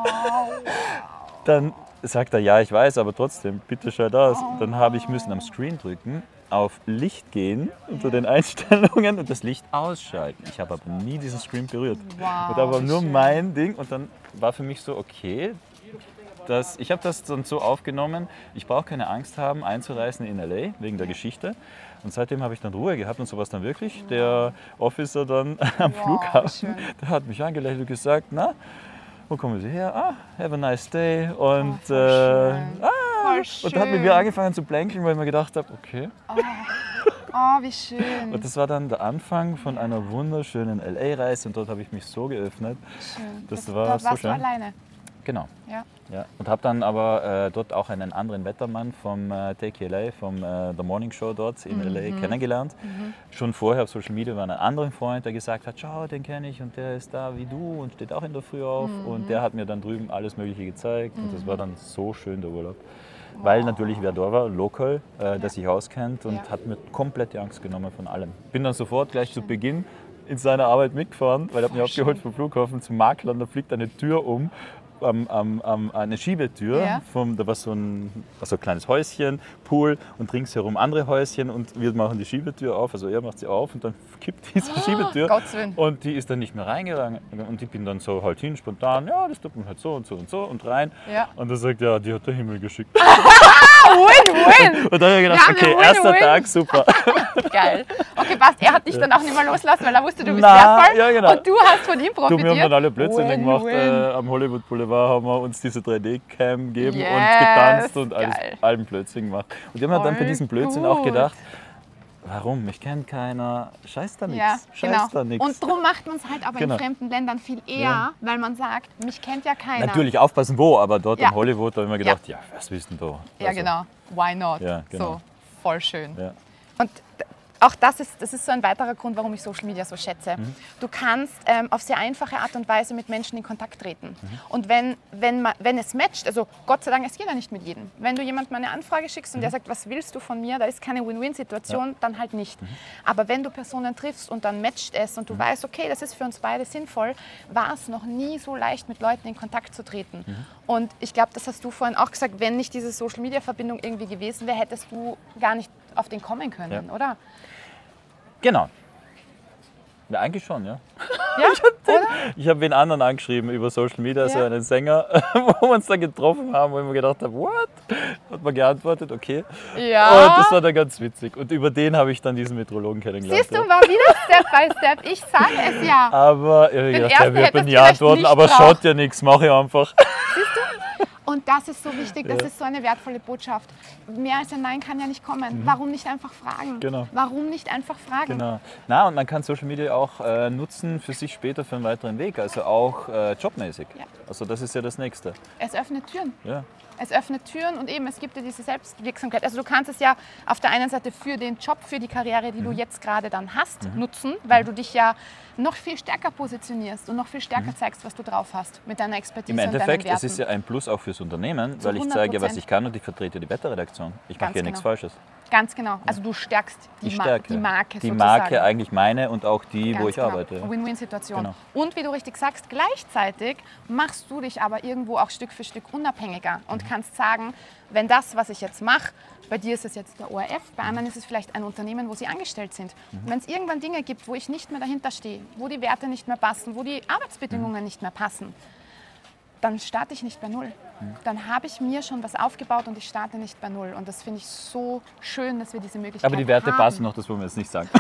Dann sagt er, ja, ich weiß, aber trotzdem, bitte schalt aus. Und dann habe ich müssen am Screen drücken, auf Licht gehen, unter den Einstellungen und das Licht ausschalten. Ich habe aber nie diesen Screen berührt. Wow, und da war nur schön. mein Ding und dann war für mich so, okay, dass, ich habe das dann so aufgenommen, ich brauche keine Angst haben, einzureisen in L A wegen der Geschichte. Und seitdem habe ich dann Ruhe gehabt und sowas dann wirklich. Der Officer dann am Wow, Flughafen, schön. der hat mich angelächelt und gesagt, na, wo kommen Sie her? Ah, have a nice day. Und, Oh, voll äh, schön. ah, Voll und dann hat mit schön. mir angefangen zu plänkeln, weil ich mir gedacht habe, okay. Oh, wie schön. Und das war dann der Anfang von einer wunderschönen L A-Reise und dort habe ich mich so geöffnet. Schön. Das Das- war dort so warst schön. du alleine. Genau. Ja. Ja. Und habe dann aber äh, dort auch einen anderen Wettermann vom äh, Take L A, vom äh, The Morning Show dort in L A kennengelernt. Schon vorher auf Social Media war ein anderer Freund, der gesagt hat, schau, den kenne ich und der ist da wie du und steht auch in der Früh auf. Und der hat mir dann drüben alles Mögliche gezeigt und das war dann so schön, der Urlaub. Weil natürlich wer da war, local, äh, der sich auskennt und Ja. hat mir komplett die Angst genommen von allem. Bin dann sofort gleich zu Beginn in seiner Arbeit mitgefahren, weil er hat mich abgeholt vom Flughafen zum Makler und da fliegt eine Tür um, am, am, am, eine Schiebetür. Ja. Vom, da war so ein, war so ein kleines Häuschen, Pool und ringsherum andere Häuschen und wir machen die Schiebetür auf, also er macht sie auf und dann kippt diese Schiebetür Gottes Willen. und die ist dann nicht mehr reingegangen und ich bin dann so halt hin, spontan, ja, das tut man halt so und so und so und rein Ja. und er sagt, ja, die hat der Himmel geschickt. Win-win. Und dann habe ich gedacht, Wir haben okay, eine erster Win-Win. Tag, super. Geil. Okay, passt. Er hat dich dann auch nicht mehr loslassen, weil er wusste, du bist Na, wertvoll. ja, genau. Und du hast von ihm Du, profitiert. wir haben dann alle Blödsinn Win, gemacht. win. Äh, am Hollywood Boulevard haben wir uns diese drei D-Cam gegeben Yes, und getanzt und alles, geil. allen Blödsinn gemacht. Und ich habe mir dann bei Voll diesem Blödsinn gut. auch gedacht, warum? Mich kennt keiner, scheiß da nichts. Ja, Scheiß genau. da nichts. Und darum macht man es halt aber Genau. in fremden Ländern viel eher, Ja. weil man sagt, mich kennt ja keiner. Natürlich aufpassen, wo, aber dort Ja. in Hollywood da habe ich mir gedacht, ja, was willst du denn da? Ja, Also, genau. Why not? Ja, genau. So, voll schön. Ja. Und d- auch das ist, das ist so ein weiterer Grund, warum ich Social Media so schätze. Mhm. Du kannst ähm, auf sehr einfache Art und Weise mit Menschen in Kontakt treten. Mhm. Und wenn, wenn, ma- wenn es matcht, also Gott sei Dank, es geht ja nicht mit jedem. Wenn du jemandem eine Anfrage schickst und der sagt, was willst du von mir, da ist keine Win-Win-Situation, dann halt nicht. Aber wenn du Personen triffst und dann matcht es und du weißt, okay, das ist für uns beide sinnvoll, war es noch nie so leicht, mit Leuten in Kontakt zu treten. Und ich glaube, das hast du vorhin auch gesagt, wenn nicht diese Social-Media-Verbindung irgendwie gewesen wäre, hättest du gar nicht auf den kommen können, Ja. oder? Genau. Ja, eigentlich schon, ja. Ja, oder? Ich habe wen anderen angeschrieben über Social Media, so Ja. einen Sänger, wo wir uns dann getroffen haben, wo ich mir gedacht habe, what? Hat man geantwortet, okay. Ja. Und das war dann ganz witzig. Und über den habe ich dann diesen Meteorologen kennengelernt. Siehst du, ja. war wieder Step by Step. Ich sage es ja. Aber ich habe Den gedacht, ersten der wird mir hättest nie du vielleicht antworten, nicht aber braucht. schaut ja nichts, mache ich einfach. Und das ist so wichtig, das Ja. ist so eine wertvolle Botschaft. Mehr als ein Nein kann ja nicht kommen. Warum nicht einfach fragen? Genau. Warum nicht einfach fragen? Genau. Na, und man kann Social Media auch äh, nutzen für sich später für einen weiteren Weg, also auch äh, jobmäßig. Ja. Also das ist ja das Nächste. Es öffnet Türen. Ja. Es öffnet Türen und eben, es gibt dir diese Selbstwirksamkeit. Also du kannst es ja auf der einen Seite für den Job, für die Karriere, die du Mhm. jetzt gerade dann hast, nutzen, weil du dich ja noch viel stärker positionierst und noch viel stärker zeigst, was du drauf hast mit deiner Expertise Mhm. Im und deinen Endeffekt, Werten. es ist ja ein Plus auch fürs Unternehmen, Zu weil ich hundert zeige, was Prozent. ich kann und ich vertrete die Wetterredaktion. Ich mache Ganz ja nichts genau. Falsches. Ganz genau. Also du stärkst die, Die Ma Stärke. die Marke Die sozusagen. Marke eigentlich meine und auch die, wo Ganz ich genau. arbeite. Win-Win-Situation. Genau. Und wie du richtig sagst, gleichzeitig machst du dich aber irgendwo auch Stück für Stück unabhängiger und Mhm. kannst sagen, wenn das, was ich jetzt mache, bei dir ist es jetzt der O R F, bei anderen ist es vielleicht ein Unternehmen, wo sie angestellt sind. Mhm. Wenn es irgendwann Dinge gibt, wo ich nicht mehr dahinter stehe, wo die Werte nicht mehr passen, wo die Arbeitsbedingungen Mhm. nicht mehr passen, dann starte ich nicht bei Null. Mhm. Dann habe ich mir schon was aufgebaut und ich starte nicht bei Null. Und das finde ich so schön, dass wir diese Möglichkeit haben. Aber die Werte passen noch, das wollen wir jetzt nicht sagen.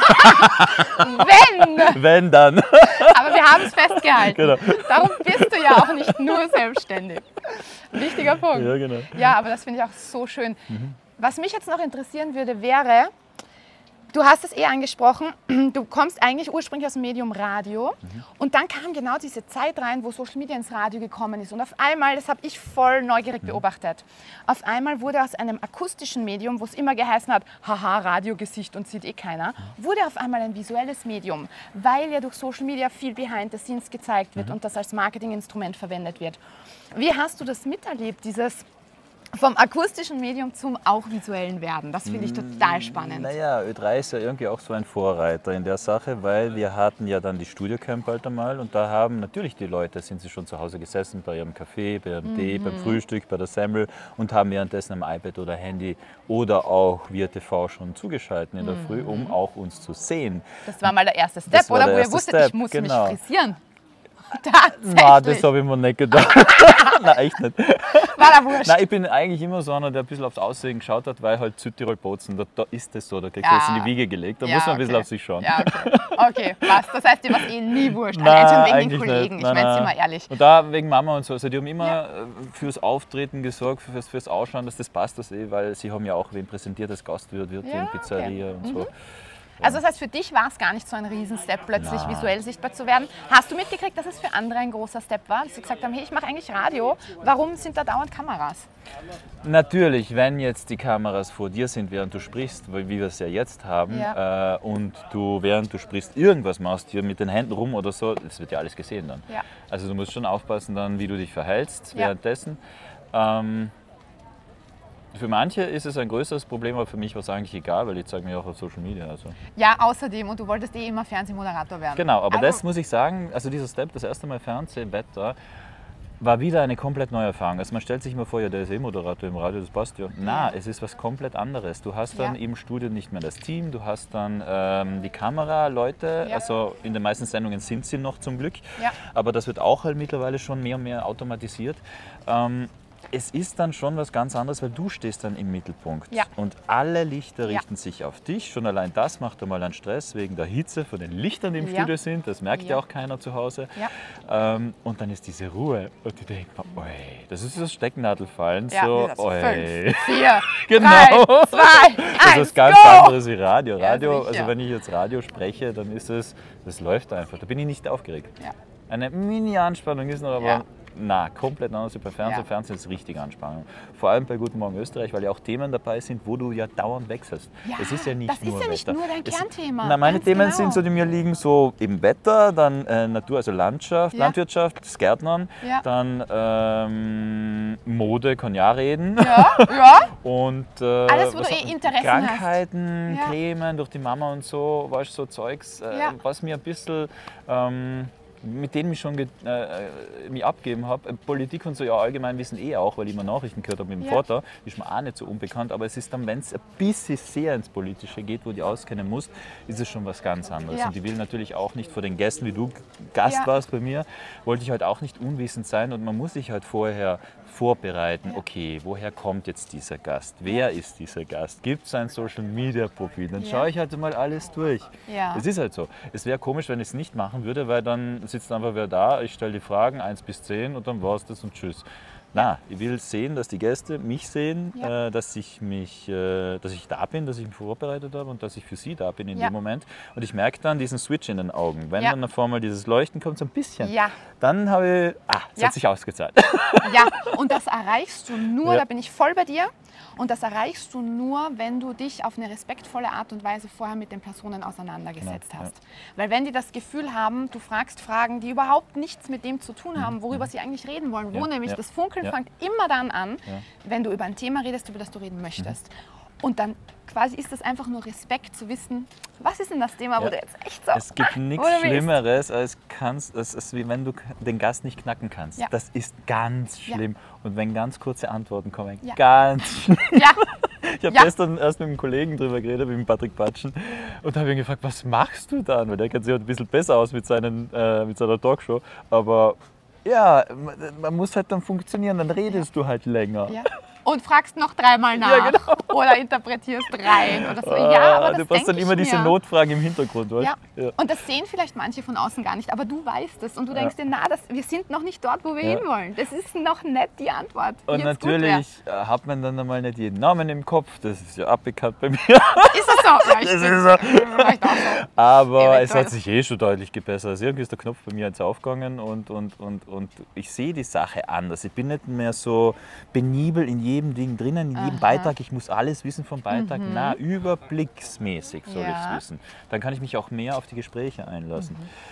Wenn! Wenn dann. Aber wir haben es festgehalten. Genau. Darum bist du ja auch nicht nur selbstständig. Wichtiger Punkt. Ja, genau. Ja, aber das finde ich auch so schön. Was mich jetzt noch interessieren würde, wäre, du hast es eh angesprochen, du kommst eigentlich ursprünglich aus dem Medium Radio und dann kam genau diese Zeit rein, wo Social Media ins Radio gekommen ist und auf einmal, das habe ich voll neugierig beobachtet, auf einmal wurde aus einem akustischen Medium, wo es immer geheißen hat, haha, Radiogesicht und sieht eh keiner, wurde auf einmal ein visuelles Medium, weil ja durch Social Media viel behind the scenes gezeigt wird und das als Marketinginstrument verwendet wird. Wie hast du das miterlebt, dieses vom akustischen Medium zum auch visuellen Werden? Das finde ich total spannend. Naja, Ö drei ist ja irgendwie auch so ein Vorreiter in der Sache, weil wir hatten ja dann die Studiocamp bald einmal und da haben natürlich die Leute, sind sie schon zu Hause gesessen bei ihrem Kaffee, bei ihrem Tee, beim Frühstück, bei der Semmel und haben währenddessen am iPad oder Handy oder auch via T V schon zugeschaltet in der Früh, um auch uns zu sehen. Das war mal der erste Step, Das war oder? der Wo ihr erste wusstet, Step, ich muss genau. mich frisieren. Tatsächlich. Nein, das habe ich mir nicht gedacht. Nein, echt nicht. War da wurscht. Nein, ich bin eigentlich immer so einer, der ein bisschen aufs Aussehen geschaut hat, weil halt Südtirol-Bozen, da, da ist das so, da kriegst du Ja. das in die Wiege gelegt, da Ja, muss man ein bisschen okay. auf sich schauen. Ja, okay. Okay, passt. Das heißt, dir war es eh nie wurscht. Nein, Allein schon wegen den eigentlich Kollegen. nicht. Ich Nein, meine es nein. immer ehrlich. Und da wegen Mama und so, also die haben immer Ja. äh, fürs Auftreten gesorgt, fürs, fürs Ausschauen, dass das passt, das eh, weil sie haben ja auch wen präsentiert als Gastwirt, Wirtin, Ja, Pizzeria okay. und so. Also das heißt, für dich war es gar nicht so ein Riesenstep, plötzlich Nein. visuell sichtbar zu werden. Hast du mitgekriegt, dass es für andere ein großer Step war? Dass sie gesagt haben, hey, ich mache eigentlich Radio, warum sind da dauernd Kameras? Natürlich, wenn jetzt die Kameras vor dir sind, während du sprichst, wie wir es ja jetzt haben, Ja. äh, und du während du sprichst irgendwas machst, hier mit den Händen rum oder so, das wird ja alles gesehen dann. Ja. Also du musst schon aufpassen dann, wie du dich verhältst Ja. währenddessen. Ähm, für manche ist es ein größeres Problem, aber für mich war es eigentlich egal, weil ich zeige mich auch auf Social Media. Also. Ja, außerdem, und du wolltest eh immer Fernsehmoderator werden. Genau, aber also, das muss ich sagen, also dieser Step, das erste Mal Fernsehen, Wetter, war wieder eine komplett neue Erfahrung. Also man stellt sich immer vor, ja, der ist eh Moderator im Radio, das passt ja. Na, es ist was komplett anderes. Du hast dann Ja. im Studio nicht mehr das Team, du hast dann ähm, die Kameraleute, Ja. also in den meisten Sendungen sind sie noch zum Glück, Ja. aber das wird auch halt mittlerweile schon mehr und mehr automatisiert. Ähm, Es ist dann schon was ganz anderes, weil du stehst dann im Mittelpunkt. Ja. Und alle Lichter Ja. richten sich auf dich. Schon allein das macht einmal einen Stress wegen der Hitze von den Lichtern, die im Ja. Studio sind. Das merkt ja, Ja. auch keiner zu Hause. Ja. Ähm, und dann ist diese Ruhe. Und die denkt man, oi, das ist das Stecknadelfallen. Ja, so, das oi. fünf, vier, Genau. drei, zwei, Das eins, ist ganz go! anderes wie Radio. Ja, Radio, sicher. also wenn ich jetzt Radio spreche, dann ist es, das läuft einfach. Da bin ich nicht aufgeregt. Ja. Eine Mini-Anspannung ist noch, aber Ja. na, komplett anders wie bei Fernsehen. Ja. Fernsehen ist richtige Anspannung. Vor allem bei Guten Morgen Österreich, weil ja auch Themen dabei sind, wo du ja dauernd wechselst. Ja, es ist ja nicht das ist nur ja nicht Wetter. nur dein Es- Kernthema. Na, meine Ganz Themen genau. sind so, die mir liegen, so eben Wetter, dann äh, Natur, also Landschaft, Ja. Landwirtschaft, das Gärtnern, Ja. dann ähm, Mode, kann ja reden. Ja, ja. Und äh, Alles, wo was du noch- eh Interessen Krankheiten, hast. Ja. Cremen durch die Mama und so, weißt du, so Zeugs, äh, Ja. was mir ein bisschen, ähm, mit denen ich schon ge äh, äh, mich abgeben habe. Politik und so, ja, allgemein wissen eh auch, weil ich immer Nachrichten gehört habe mit dem Ja. Vater, ist mir auch nicht so unbekannt, aber es ist dann, wenn es ein bisschen sehr ins Politische geht, wo die auskennen musst, ist es schon was ganz anderes. Ja. Und die will natürlich auch nicht vor den Gästen, wie du Gast Ja. warst bei mir, wollte ich halt auch nicht unwissend sein und man muss sich halt vorher vorbereiten, okay, woher kommt jetzt dieser Gast? Wer ist dieser Gast? Gibt es ein Social-Media-Profil? Dann Ja. schaue ich halt mal alles durch. Ja. Es ist halt so. Es wäre komisch, wenn ich es nicht machen würde, weil dann sitzt einfach wer da, ich stelle die Fragen eins bis zehn und dann war es das und tschüss. Na, ich will sehen, dass die Gäste mich sehen, Ja. äh, dass, ich mich, äh, dass ich da bin, dass ich mich vorbereitet habe und dass ich für sie da bin in Ja. dem Moment. Und ich merke dann diesen Switch in den Augen. Wenn Ja. dann auf einmal dieses Leuchten kommt, so ein bisschen, Ja. dann habe ich, ah, es Ja. hat sich ausgezahlt. Ja, und das erreichst du nur, Ja. da bin ich voll bei dir, und das erreichst du nur, wenn du dich auf eine respektvolle Art und Weise vorher mit den Personen auseinandergesetzt Genau, hast. Weil wenn die das Gefühl haben, du fragst Fragen, die überhaupt nichts mit dem zu tun haben, worüber sie eigentlich reden wollen, wo Mhm. Ja, nämlich ja. das Funkeln Ja. fängt immer dann an, Ja. wenn du über ein Thema redest, über das du reden möchtest. Mhm. Und dann quasi ist das einfach nur Respekt zu wissen, was ist denn das Thema, wo Ja. du jetzt echt so... Es gibt nichts wo du willst. Schlimmeres, als, kannst, als, als wie wenn du den Gast nicht knacken kannst. Ja. Das ist ganz Ja. schlimm. Und wenn ganz kurze Antworten kommen, Ja. ganz schlimm. Ja, Ich habe Ja. gestern erst mit einem Kollegen drüber geredet, mit dem Patrick Patschen, und da habe ich ihn gefragt, was machst du dann? Weil der kennt sich halt ein bisschen besser aus mit, seinen, äh, mit seiner Talkshow. Aber ja, man, man muss halt dann funktionieren, dann redest du halt länger. ja. Und fragst noch dreimal nach Ja, genau. oder interpretierst rein oder so. Ah, Ja, aber das du brauchst dann denk immer ich diese mir. Notfragen im Hintergrund, weißt Ja. du? Und das sehen vielleicht manche von außen gar nicht, aber du weißt es und du denkst dir, na, das, wir sind noch nicht dort, wo wir Ja. hinwollen. Das ist noch nicht die Antwort. die Und jetzt gut wär. natürlich äh, hat man dann einmal nicht jeden Namen im Kopf, das ist ja abbekannt bei mir. Ist es so? Ja, ich Das bin- ist so. vielleicht auch so. Aber es Eventuell. hat sich eh schon deutlich gebessert. Also irgendwie ist der Knopf bei mir jetzt aufgegangen und, und, und, und ich sehe die Sache anders. Ich bin nicht mehr so penibel in jedem Ding drinnen, in jedem Beitrag. Ich muss alles wissen vom Beitrag. Na, überblicksmäßig soll Ja. ich es wissen. Dann kann ich mich auch mehr auf die Gespräche einlassen.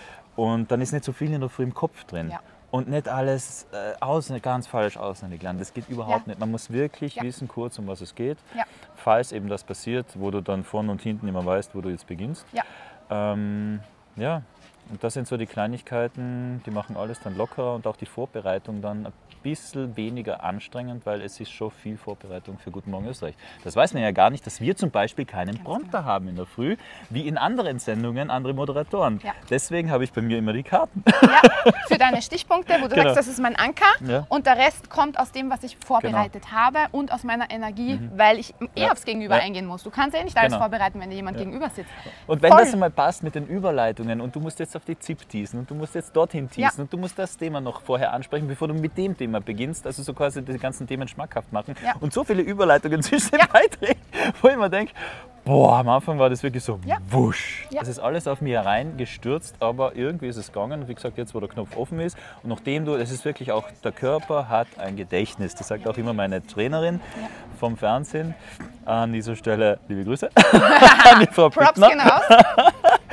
Und dann ist nicht so viel in der Früh im Kopf drin. Ja. Und nicht alles äh, auswendig, ganz falsch auswendig lernen. Das geht überhaupt Ja. nicht. Man muss wirklich Ja. wissen, kurz, um was es geht. Ja. Falls eben das passiert, wo du dann vorne und hinten immer weißt, wo du jetzt beginnst. Ja. Ähm, ja, Und das sind so die Kleinigkeiten, die machen alles dann lockerer und auch die Vorbereitung dann ein bisschen weniger anstrengend, weil es ist schon viel Vorbereitung für Guten Morgen Österreich. Das weiß man ja gar nicht, dass wir zum Beispiel keinen Prompter haben in der Früh, wie in anderen Sendungen andere Moderatoren. Ja. Deswegen habe ich bei mir immer die Karten. Ja, für deine Stichpunkte, wo du Genau. sagst, das ist mein Anker Ja. und der Rest kommt aus dem, was ich vorbereitet habe und aus meiner Energie, weil ich eh Ja. aufs Gegenüber Ja. eingehen muss. Du kannst eh nicht alles Genau. vorbereiten, wenn dir jemand gegenüber sitzt. Und wenn Voll. das einmal passt mit den Überleitungen und du musst jetzt auf die Z I P teasen und du musst jetzt dorthin teasen Ja. und du musst das Thema noch vorher ansprechen, bevor du mit dem Thema beginnst, also so quasi die ganzen Themen schmackhaft machen Ja. und so viele Überleitungen zwischen den Ja. Beiträgen, wo ich mir denke, boah, am Anfang war das wirklich so Ja. wusch. Ja. Es ist alles auf mich hereingestürzt, aber irgendwie ist es gegangen. Wie gesagt, jetzt wo der Knopf offen ist und nachdem du, es ist wirklich auch, der Körper hat ein Gedächtnis. Das sagt auch immer meine Trainerin vom Fernsehen. An dieser Stelle liebe Grüße an die Frau Props Bittner. gehen raus.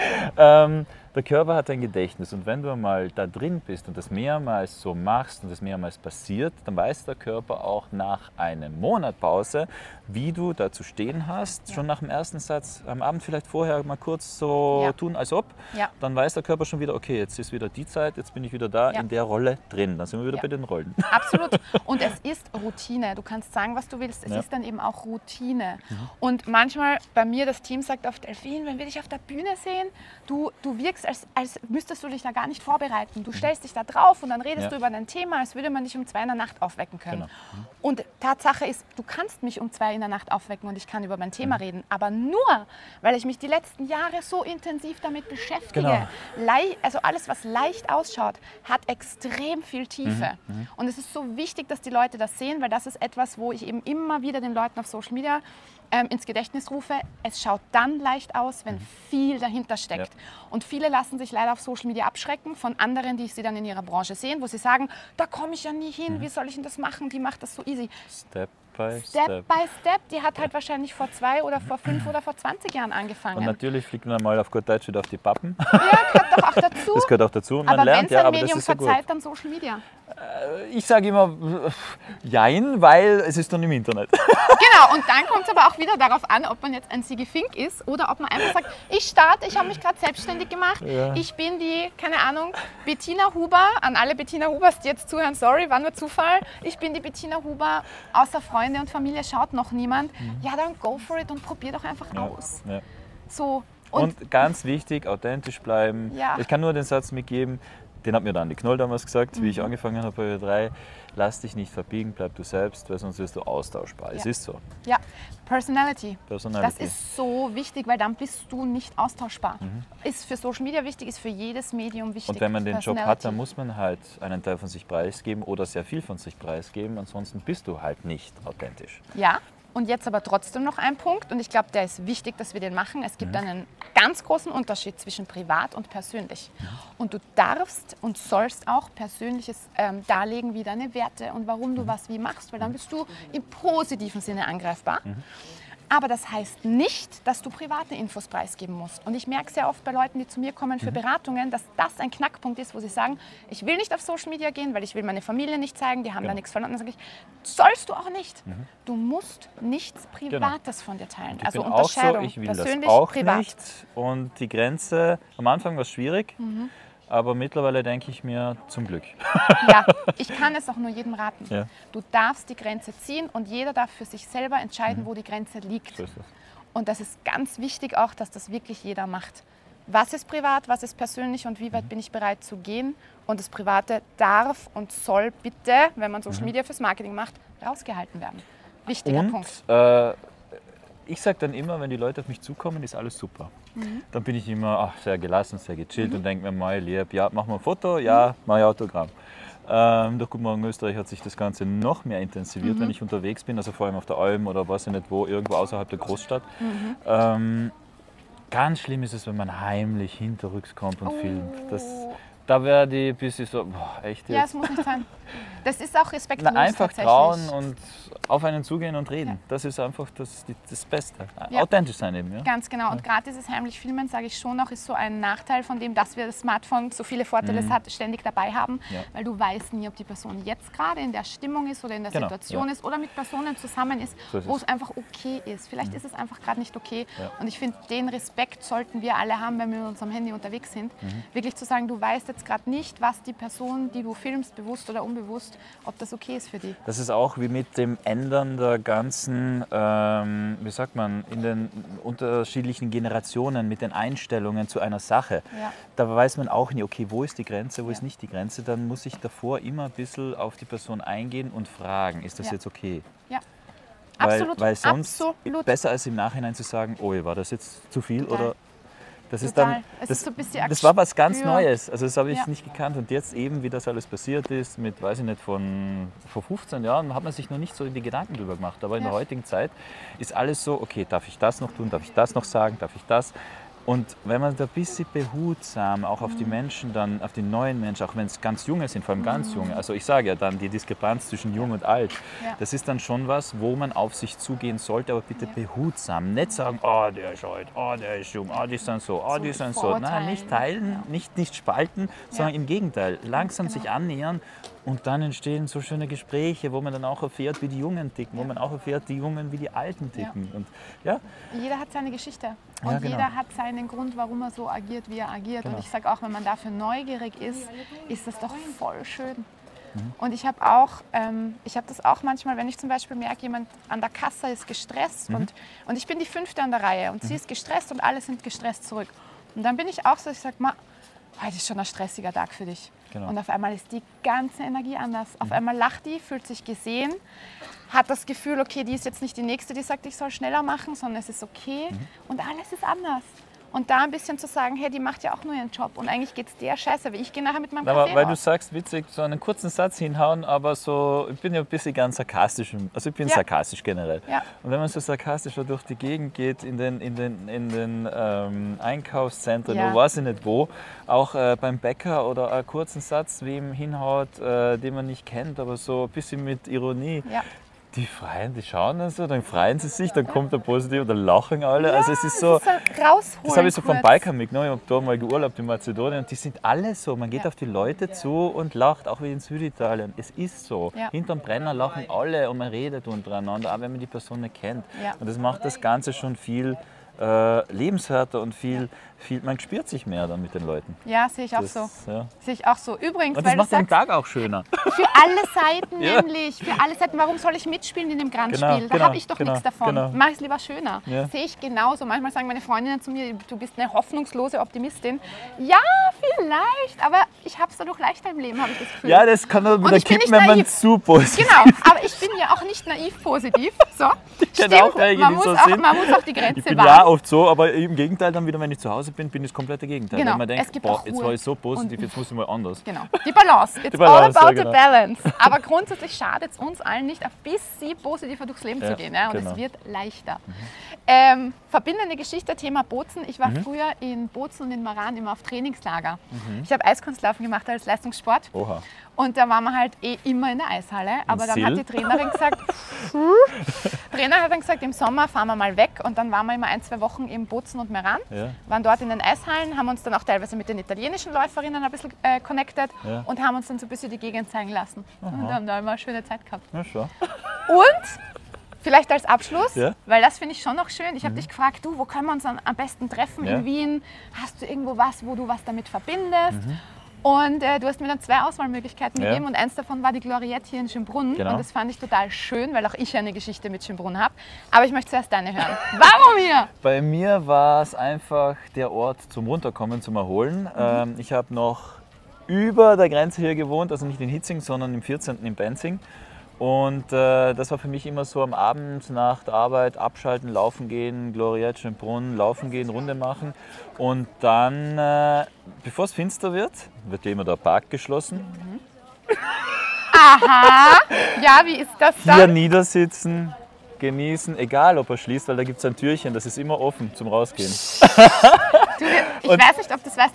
Ähm, der Körper hat ein Gedächtnis und wenn du einmal da drin bist und das mehrmals so machst und das mehrmals passiert, dann weiß der Körper auch nach einem Monat Pause, wie du da zu stehen hast. Ja. Schon nach dem ersten Satz, am Abend vielleicht vorher mal kurz so Ja. tun, als ob. Ja. Dann weiß der Körper schon wieder, okay, jetzt ist wieder die Zeit, jetzt bin ich wieder da Ja. in der Rolle drin. Dann sind wir wieder Ja. bei den Rollen. Absolut. Und es ist Routine. Du kannst sagen, was du willst. Es Ja. ist dann eben auch Routine. Und manchmal bei mir, das Team sagt auf Delfin, wenn wir dich auf der Bühne sehen, du, du wirkst, als, als müsstest du dich da gar nicht vorbereiten. Du stellst dich da drauf und dann redest Ja. du über dein Thema, als würde man dich um zwei in der Nacht aufwecken können. Genau. Und Tatsache ist, du kannst mich um zwei in der Nacht aufwecken und ich kann über mein Mhm. Thema reden. Aber nur, weil ich mich die letzten Jahre so intensiv damit beschäftige. Genau. Lei- also alles, was leicht ausschaut, hat extrem viel Tiefe. Mhm, Und es ist so wichtig, dass die Leute das sehen, weil das ist etwas, wo ich eben immer wieder den Leuten auf Social Media ähm, ins Gedächtnis rufe. Es schaut dann leicht aus, wenn viel dahinter steckt. Ja. Und viele lassen sich leider auf Social Media abschrecken von anderen, die sie dann in ihrer Branche sehen, wo sie sagen, da komme ich ja nie hin, wie soll ich denn das machen, die macht das so easy. Step by Step, Step. by Step, die hat halt wahrscheinlich vor zwei oder vor fünf oder vor zwanzig Jahren angefangen. Und natürlich fliegt man mal auf gut Deutsch wieder auf die Pappen. Ja, gehört doch auch dazu. Das gehört auch dazu. Und man Aber wenn lernt es ja, ein aber das Medium ist ja gut. verzeiht, dann Social Media. Ich sage immer, jein, weil es ist dann im Internet. Genau, und dann kommt es aber auch wieder darauf an, ob man jetzt ein Sigi Fink ist oder ob man einfach sagt, ich starte, ich habe mich gerade selbstständig gemacht, Ja. ich bin die, keine Ahnung, Bettina Huber, an alle Bettina Hubers, die jetzt zuhören, sorry, war nur Zufall, ich bin die Bettina Huber, außer Freunde und Familie schaut noch niemand, ja dann go for it und probier doch einfach aus. Ja. So, und, Und, ganz wichtig, authentisch bleiben. Ja. Ich kann nur den Satz mitgeben, den hat mir dann die Knoll damals gesagt, wie ich Mhm. angefangen habe bei Ö drei. Lass dich nicht verbiegen, bleib du selbst, weil sonst wirst du austauschbar. Es Ja. ist so. ja, Personality. Personality. Das ist so wichtig, weil dann bist du nicht austauschbar. Mhm. Ist für Social Media wichtig, ist für jedes Medium wichtig. Und wenn man den Job hat, Personality. dann muss man halt einen Teil von sich preisgeben oder sehr viel von sich preisgeben, ansonsten bist du halt nicht authentisch. Ja, und jetzt aber trotzdem noch ein Punkt und ich glaube, der ist wichtig, dass wir den machen. Es Mhm. gibt einen ganz großen Unterschied zwischen privat und persönlich. Und du darfst und sollst auch Persönliches ähm, darlegen, wie deine Werte und warum Mhm. du was wie machst, weil dann bist du im positiven Sinne angreifbar. Aber das heißt nicht, dass du private Infos preisgeben musst. Und ich merke sehr oft bei Leuten, die zu mir kommen für Beratungen, dass das ein Knackpunkt ist, wo sie sagen, ich will nicht auf Social Media gehen, weil ich will meine Familie nicht zeigen, die haben da Genau. nichts verloren. Dann sage ich, sollst du auch nicht. Du musst nichts Privates von dir teilen. Ich Also bin auch so, Unterscheidung, ich will persönlich, das auch privat. nicht. Und die Grenze, am Anfang war es schwierig, Mhm. aber mittlerweile denke ich mir, zum Glück. Ja, ich kann es auch nur jedem raten. Ja. Du darfst die Grenze ziehen und jeder darf für sich selber entscheiden, wo die Grenze liegt. So ist das. Und das ist ganz wichtig auch, dass das wirklich jeder macht. Was ist privat, was ist persönlich und wie weit bin ich bereit zu gehen? Und das Private darf und soll bitte, wenn man Social Media fürs Marketing macht, rausgehalten werden. Wichtiger Und Punkt. äh, ich sage dann immer, wenn die Leute auf mich zukommen, ist alles super. Mhm. Dann bin ich immer ach, sehr gelassen, sehr gechillt und denke mir, mal lieb, ja, mach mal ein Foto, ja, mach ein Autogramm. Ähm, durch Guten Morgen Österreich hat sich das Ganze noch mehr intensiviert, Mhm. wenn ich unterwegs bin, also vor allem auf der Alm oder weiß ich nicht wo, irgendwo außerhalb der Großstadt. Mhm. Ähm, ganz schlimm ist es, wenn man heimlich hinterrücks kommt und filmt. Das, Oh. da werde ich ein bisschen so, boah, echt Ja, jetzt? es muss nicht sein. Das ist auch respektlos Na, einfach tatsächlich. trauen und auf einen zugehen und reden. Ja. Das ist einfach das, das Beste. Ja. Authentisch sein eben. Ja? Ganz genau. Und gerade dieses heimlich Filmen, sage ich schon noch, ist so ein Nachteil von dem, dass wir das Smartphone, so viele Vorteile mhm. es hat, ständig dabei haben, ja. weil du weißt nie, ob die Person jetzt gerade in der Stimmung ist oder in der genau. Situation ja. ist oder mit Personen zusammen ist, so ist wo es einfach okay ist. Vielleicht mhm. ist es einfach gerade nicht okay. Ja. Und ich finde, den Respekt sollten wir alle haben, wenn wir mit unserem Handy unterwegs sind. Mhm. Wirklich zu sagen, du weißt jetzt gerade nicht, was die Person, die du filmst, bewusst oder unbewusst, ob das okay ist für die. Das ist auch wie mit dem Ändern der ganzen, ähm, wie sagt man, in den unterschiedlichen Generationen mit den Einstellungen zu einer Sache. Ja. Da weiß man auch nie, okay, wo ist die Grenze, wo ja. ist nicht die Grenze. Dann muss ich davor immer ein bisschen auf die Person eingehen und fragen, ist das ja. jetzt okay? Ja. Weil, absolut. weil sonst absolut. besser als im Nachhinein zu sagen, oh, war das jetzt zu viel Total. oder... Das ist Total. dann, es das, ist so ein bisschen das war was ganz ja. Neues, also das habe ich ja. nicht gekannt und jetzt eben, wie das alles passiert ist, mit, weiß ich nicht, von vor fünfzehn Jahren, hat man sich noch nicht so die Gedanken drüber gemacht, aber in ja. der heutigen Zeit ist alles so, okay, darf ich das noch tun, darf ich das noch sagen, darf ich das? Und wenn man da ein bisschen behutsam auch auf die Menschen dann, auf die neuen Menschen, auch wenn es ganz junge sind, vor allem ganz junge, also ich sage ja dann, die Diskrepanz zwischen jung und alt, ja. das ist dann schon was, wo man auf sich zugehen sollte, aber bitte ja. behutsam. Nicht sagen, oh, der ist alt, oh, der ist jung, oh, die sind so, oh, die sind so. Nein, nicht teilen, ja. nicht, nicht spalten, sondern ja. im Gegenteil, langsam genau. sich annähern. Und dann entstehen so schöne Gespräche, wo man dann auch erfährt, wie die Jungen ticken, ja. wo man auch erfährt, die Jungen, wie die Alten ticken. Ja. Und, ja. Jeder hat seine Geschichte und ja, genau. jeder hat seinen Grund, warum er so agiert, wie er agiert. Genau. Und ich sage auch, wenn man dafür neugierig ist, ist das doch voll schön. Mhm. Und ich habe auch, ähm, ich habe das auch manchmal, wenn ich zum Beispiel merke, jemand an der Kasse ist gestresst mhm. und, und ich bin die Fünfte an der Reihe und mhm. sie ist gestresst und alle sind gestresst zurück. Und dann bin ich auch so, ich sage, heute ist schon ein stressiger Tag für dich. Genau. Und auf einmal ist die ganze Energie anders. Auf mhm. einmal lacht die, fühlt sich gesehen, hat das Gefühl, okay, die ist jetzt nicht die Nächste, die sagt, ich soll schneller machen, sondern es ist okay mhm. und alles ist anders. Und da ein bisschen zu sagen, hey, die macht ja auch nur ihren Job und eigentlich geht es der scheiße, wie ich gehe nachher mit meinem aber Kaffee weil raus. Du sagst, witzig, so einen kurzen Satz hinhauen, aber so, ich bin ja ein bisschen ganz sarkastisch, also ich bin ja. sarkastisch generell. Ja. Und wenn man so sarkastisch durch die Gegend geht, in den, in den, in den ähm, Einkaufszentren, ja. wo weiß ich nicht wo, auch äh, beim Bäcker oder einen kurzen Satz, wem hinhaut, äh, den man nicht kennt, aber so ein bisschen mit Ironie. Ja. Die freien, die schauen dann so, dann freuen sie sich, dann kommt der Positiv, dann lachen alle. Ja, also es ist so, das, ist so rausholen das habe ich so kurz. vom Biker mitgenommen. Ich habe da mal geurlaubt in Mazedonien und die sind alle so. Man geht ja. auf die Leute zu und lacht, auch wie in Süditalien. Es ist so. Ja. Hinterm Brenner lachen alle und man redet untereinander, auch wenn man die Person nicht kennt. Ja. Und das macht das Ganze schon viel äh, lebenswerter und viel, viel, man spürt sich mehr dann mit den Leuten. Ja, sehe ich auch das, so. Ja. Sehe ich auch so. Übrigens, und das weil macht du den sagst, Tag auch schöner. Für alle Seiten ja. nämlich, für alle Seiten. Warum soll ich mitspielen in dem Grandspiel? Genau, da genau, habe ich doch genau, nichts davon. Genau. Mach es lieber schöner. Ja. Sehe ich genauso. Manchmal sagen meine Freundinnen zu mir, du bist eine hoffnungslose Optimistin. Ja, vielleicht, aber ich habe es dadurch leichter im Leben, habe ich das Gefühl. Ja, das kann dann wieder kippen, wenn man zu positiv ist. Genau, aber ich bin ja auch nicht naiv positiv. So. Stimmt, auch welche, man, die muss so auch, sind. man muss auch die Grenze Ich bin wahren. ja oft so, aber im Gegenteil dann wieder, wenn ich zu Hause bin, bin ich das komplette Gegenteil. Genau. Wenn man denkt, Es gibt boah, auch jetzt Ruhe war ich so positiv, und- jetzt muss ich mal anders. Genau, die Balance. It's Die Balance, all about ja, genau. the balance. Aber grundsätzlich schadet es uns allen nicht, ein bisschen positiver durchs Leben Ja, zu gehen. Ja? Und genau. es wird leichter. Mhm. Ähm, verbindende Geschichte, Thema Bozen. Ich war Mhm. früher in Bozen und in Maran immer auf Trainingslager. Mhm. Ich habe Eiskunstlaufen gemacht als Leistungssport. Oha. Und da waren wir halt eh immer in der Eishalle. Aber dann Sil? hat die Trainerin gesagt, Trainer hat dann gesagt, im Sommer fahren wir mal weg. Und dann waren wir immer ein, zwei Wochen in Bozen und Meran. Ja. Waren dort in den Eishallen, haben uns dann auch teilweise mit den italienischen Läuferinnen ein bisschen äh, connected Ja. und haben uns dann so ein bisschen die Gegend zeigen lassen. Und haben da immer eine schöne Zeit gehabt. Ja, schon. Und vielleicht als Abschluss, Ja. weil das finde ich schon noch schön. Ich habe dich gefragt, du, wo können wir uns am am besten treffen Ja. in Wien? Hast du irgendwo was, wo du was damit verbindest? Mhm. Und äh, du hast mir dann zwei Auswahlmöglichkeiten Ja. gegeben und eins davon war die Gloriette hier in Schönbrunn. Genau. Und das fand ich total schön, weil auch ich eine Geschichte mit Schönbrunn habe. Aber ich möchte zuerst deine hören. Warum hier? Bei mir war es einfach der Ort zum Runterkommen, zum Erholen. Mhm. Ähm, ich habe noch über der Grenze hier gewohnt, also nicht in Hitzing, sondern im vierzehnten in Benzing. Und äh, das war für mich immer so am Abend nach der Arbeit abschalten, laufen gehen, Gloriette, Schönbrunn, laufen gehen, Runde machen. Und dann, äh, bevor es finster wird, wird ja immer der Park geschlossen. Aha, ja, wie ist das Hier dann? niedersitzen, genießen, egal ob er schließt, weil da gibt es ein Türchen, das ist immer offen zum Rausgehen. Du, ich weiß nicht, ob du das weißt,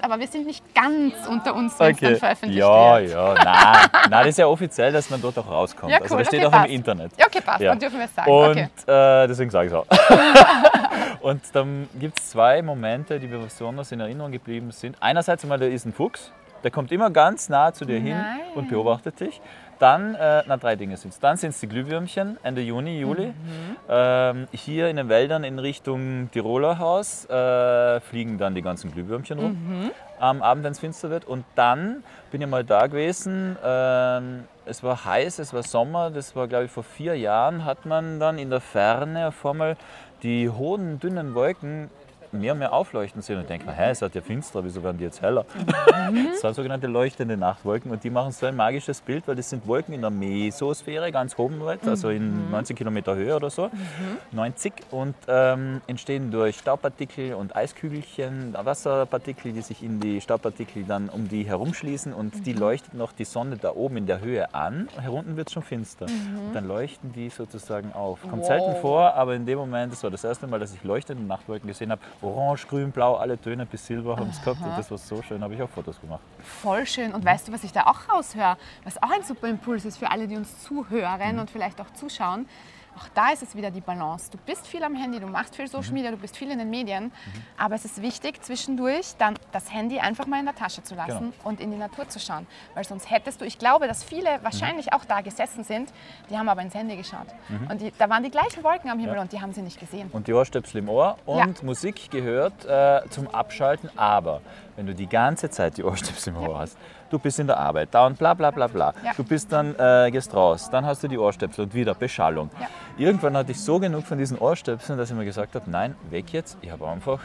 aber wir sind nicht ganz unter uns, wenn es Okay. dann veröffentlicht Ja, wird. ja, nein, nein, das ist ja offiziell, dass man dort auch rauskommt. Ja, Also cool, das steht okay, auch passt. im Internet. Ja, okay, passt, Ja. dann dürfen wir es sagen. Und Okay. äh, deswegen sage ich es auch. Und dann gibt es zwei Momente, die mir besonders in Erinnerung geblieben sind. Einerseits einmal, da ist ein Fuchs, der kommt immer ganz nah zu dir hin Nein. und beobachtet dich. Dann, äh, na drei Dinge sind es. Dann sind es die Glühwürmchen Ende Juni, Juli. Mhm. Ähm, hier in den Wäldern in Richtung Tiroler Haus äh, fliegen dann die ganzen Glühwürmchen rum. Mhm. Am Abend, wenn es finster wird. Und dann bin ich mal da gewesen. Ähm, es war heiß, es war Sommer. Das war, glaube ich, vor vier Jahren hat man dann in der Ferne auf einmal die hohen, dünnen Wolken mehr und mehr aufleuchten sehen und denkt man, hä, es hat ja finster, wieso werden die jetzt heller? Das sind sogenannte leuchtende Nachtwolken und die machen so ein magisches Bild, weil das sind Wolken in der Mesosphäre, ganz oben weit, also in neunzig Kilometer Höhe oder so, neunzig, und ähm, entstehen durch Staubpartikel und Eiskügelchen, Wasserpartikel, die sich in die Staubpartikel dann um die herumschließen und die leuchtet noch die Sonne da oben in der Höhe an, herunten wird es schon finster. Und dann leuchten die sozusagen auf. Kommt Wow. selten vor, aber in dem Moment, das war das erste Mal, dass ich leuchtende Nachtwolken gesehen habe, orange, grün, blau, alle Töne bis silber haben es gehabt und das war so schön, habe ich auch Fotos gemacht. Voll schön. Und weißt du, was ich da auch raushöre? Was auch ein super Impuls ist für alle, die uns zuhören und vielleicht auch zuschauen. Auch da ist es wieder die Balance. Du bist viel am Handy, du machst viel Social Media, du bist viel in den Medien. Aber es ist wichtig, zwischendurch dann das Handy einfach mal in der Tasche zu lassen Genau. und in die Natur zu schauen. Weil sonst hättest du, ich glaube, dass viele wahrscheinlich auch da gesessen sind, die haben aber ins Handy geschaut. Und die, da waren die gleichen Wolken am Himmel Ja. und die haben sie nicht gesehen. Und die Ohrstöpsel im Ohr und Musik gehört äh, zum Abschalten, aber wenn du die ganze Zeit die Ohrstöpsel im Ohr hast, du bist in der Arbeit, da und bla bla bla bla, Ja. du bist dann, äh, gehst raus, dann hast du die Ohrstöpsel und wieder Beschallung. Ja. Irgendwann hatte ich so genug von diesen Ohrstöpseln, dass ich mir gesagt habe, nein, weg jetzt, ich habe einfach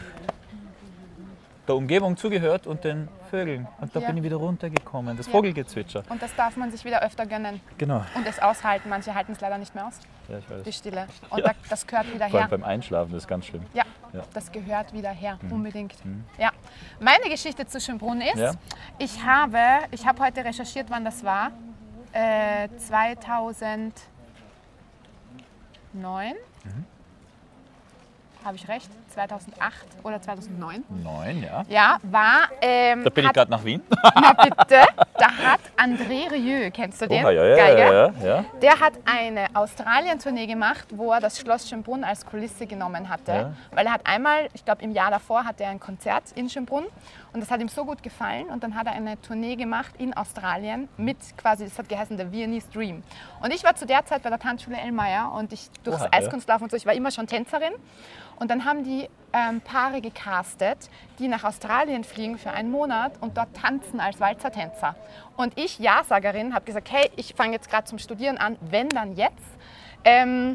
der Umgebung zugehört und den Vögeln. Und da Ja. bin ich wieder runtergekommen, das Ja. Vogelgezwitscher. Und das darf man sich wieder öfter gönnen Genau, und es aushalten. Manche halten es leider nicht mehr aus, ja, ich weiß. die Stille. Und da, das gehört wieder Vor her. allem beim Einschlafen, das ist ganz schlimm. Ja, Ja. das gehört wieder her, unbedingt. Ja. Meine Geschichte zu Schönbrunn ist, Ja. ich habe, ich habe heute recherchiert, wann das war, äh, zweitausendneun. Habe ich recht? zweitausendacht oder zweitausendneun? Neun, ja. Ja, war, ähm, Da bin ich hat, gerade nach Wien. na bitte, da hat André Rieu, kennst du den? Oha, ja, ja, Geiger? ja, ja, ja. Der hat eine Australien-Tournee gemacht, wo er das Schloss Schönbrunn als Kulisse genommen hatte. Ja. Weil er hat einmal, ich glaube im Jahr davor, hatte er ein Konzert in Schönbrunn und das hat ihm so gut gefallen und dann hat er eine Tournee gemacht in Australien mit quasi, das hat geheißen der Viennese Dream. Und ich war zu der Zeit bei der Tanzschule Elmeier und ich durchs Oha, ja. Eiskunstlaufen und so, ich war immer schon Tänzerin. Und dann haben die ähm, Paare gecastet, die nach Australien fliegen für einen Monat und dort tanzen als Walzertänzer. Und ich, Ja-Sagerin, habe gesagt, hey, ich fange jetzt gerade zum Studieren an, wenn dann jetzt. Ähm,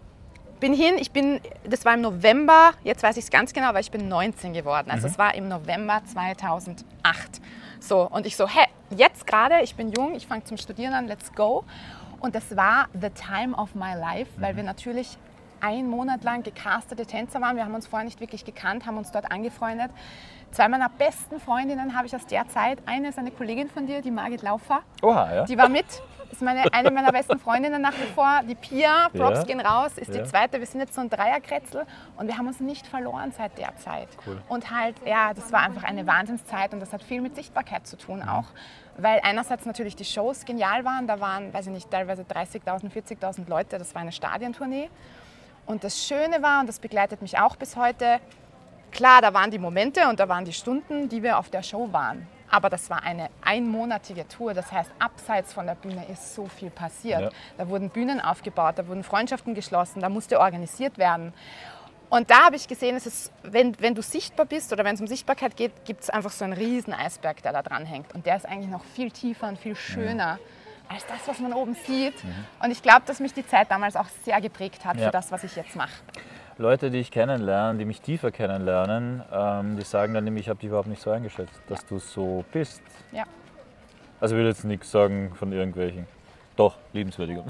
bin hin, ich bin, das war im November, jetzt weiß ich es ganz genau, weil ich bin neunzehn geworden. Also es war im November zweitausendacht. So, und ich so, hä, jetzt gerade, ich bin jung, ich fange zum Studieren an, let's go. Und das war the time of my life, weil wir natürlich ein Monat lang gecastete Tänzer waren. Wir haben uns vorher nicht wirklich gekannt, haben uns dort angefreundet. Zwei meiner besten Freundinnen habe ich aus der Zeit. Eine ist eine Kollegin von dir, die Margit Laufer. Oha, ja. Die war mit. Ist meine, eine meiner besten Freundinnen nach wie vor. Die Pia, Props Ja. gehen raus, ist Ja. die zweite. Wir sind jetzt so ein Dreierkretzel und wir haben uns nicht verloren seit der Zeit. Cool. Und halt, ja, das war einfach eine Wahnsinnszeit und das hat viel mit Sichtbarkeit zu tun auch. Weil einerseits natürlich die Shows genial waren. Da waren, weiß ich nicht, teilweise dreißigtausend, vierzigtausend Leute. Das war eine Stadientournee. Und das Schöne war, und das begleitet mich auch bis heute, klar, da waren die Momente und da waren die Stunden, die wir auf der Show waren. Aber das war eine einmonatige Tour, das heißt, abseits von der Bühne ist so viel passiert. Ja. Da wurden Bühnen aufgebaut, da wurden Freundschaften geschlossen, da musste organisiert werden. Und da habe ich gesehen, es ist, wenn, wenn du sichtbar bist oder wenn es um Sichtbarkeit geht, gibt es einfach so einen riesen Eisberg, der da dran hängt. Und der ist eigentlich noch viel tiefer und viel schöner als das, was man oben sieht. Und ich glaube, dass mich die Zeit damals auch sehr geprägt hat Ja. für das, was ich jetzt mache. Leute, die ich kennenlerne, die mich tiefer kennenlernen, ähm, die sagen dann nämlich, ich habe dich überhaupt nicht so eingeschätzt, dass du so bist. Ja. Also ich will jetzt nichts sagen von irgendwelchen. Doch, liebenswürdiger.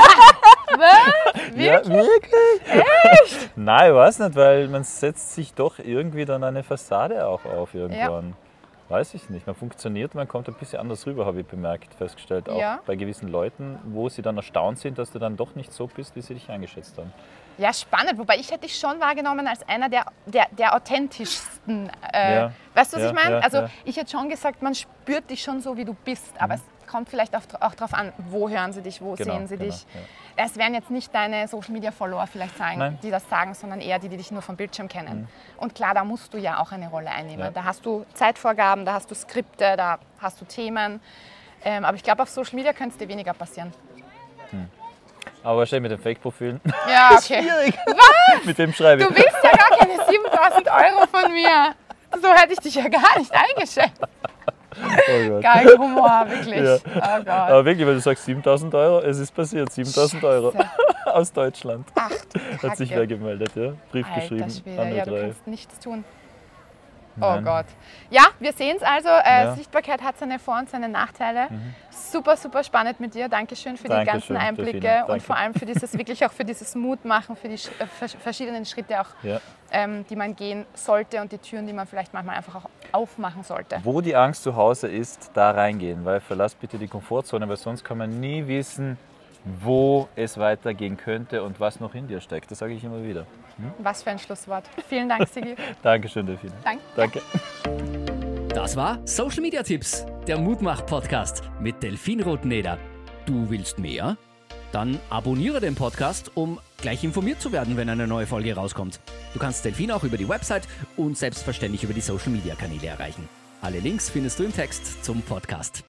Ja, wirklich? Echt? Nein, ich weiß nicht, weil man setzt sich doch irgendwie dann eine Fassade auch auf irgendwann. weiß ich nicht, man funktioniert, man kommt ein bisschen anders rüber, habe ich bemerkt, festgestellt. Auch Ja. bei gewissen Leuten, wo sie dann erstaunt sind, dass du dann doch nicht so bist, wie sie dich eingeschätzt haben. Ja, spannend. Wobei ich hätte dich schon wahrgenommen als einer der, der, der authentischsten. Äh, Ja. Weißt du, was Ja, ich meine? ja, Also ja. ich hätte schon gesagt, man spürt dich schon so, wie du bist. Aber es kommt vielleicht auch, auch darauf an, wo hören sie dich, wo Genau, sehen sie genau, dich. Es werden jetzt nicht deine Social-Media-Follower vielleicht sein, Nein. die das sagen, sondern eher die, die dich nur vom Bildschirm kennen. Und klar, da musst du ja auch eine Rolle einnehmen. Ja. Da hast du Zeitvorgaben, da hast du Skripte, da hast du Themen. Ähm, aber ich glaube, auf Social Media könnte es dir weniger passieren. Aber wahrscheinlich mit den Fake-Profilen, Ja, okay. mit dem schreibe ich. Du willst ja gar keine siebentausend Euro von mir. So hätte ich dich ja gar nicht eingeschätzt. Oh Gott. Geil, Humor, wirklich. Ja. Oh Gott. Aber wirklich, wenn du sagst siebentausend Euro, es ist passiert, siebentausend Euro Scheiße. aus Deutschland. Ach, du Hat sich Kacke. wer gemeldet, ja? Brief Alter geschrieben Schwede, an ja, du drei. kannst nichts tun. Nein. Oh Gott. Ja, wir sehen es also. Äh, Ja. Sichtbarkeit hat seine Vor- und seine Nachteile. Super, super spannend mit dir. Dankeschön für die Dankeschön, ganzen Einblicke Delfine. und Danke. vor allem für dieses, wirklich auch für dieses Mut machen, für die sch- äh, vers- verschiedenen Schritte auch, Ja. ähm, die man gehen sollte und die Türen, die man vielleicht manchmal einfach auch aufmachen sollte. Wo die Angst zu Hause ist, da reingehen, weil verlass bitte die Komfortzone, weil sonst kann man nie wissen, wo es weitergehen könnte und was noch in dir steckt. Das sage ich immer wieder. Was für ein Schlusswort. Vielen Dank, Sigi. Dankeschön, Delfine. Danke. Danke. Das war Social Media Tipps, der Mutmach-Podcast mit Delfin Rothneder. Du willst mehr? Dann abonniere den Podcast, um gleich informiert zu werden, wenn eine neue Folge rauskommt. Du kannst Delfin auch über die Website und selbstverständlich über die Social Media Kanäle erreichen. Alle Links findest du im Text zum Podcast.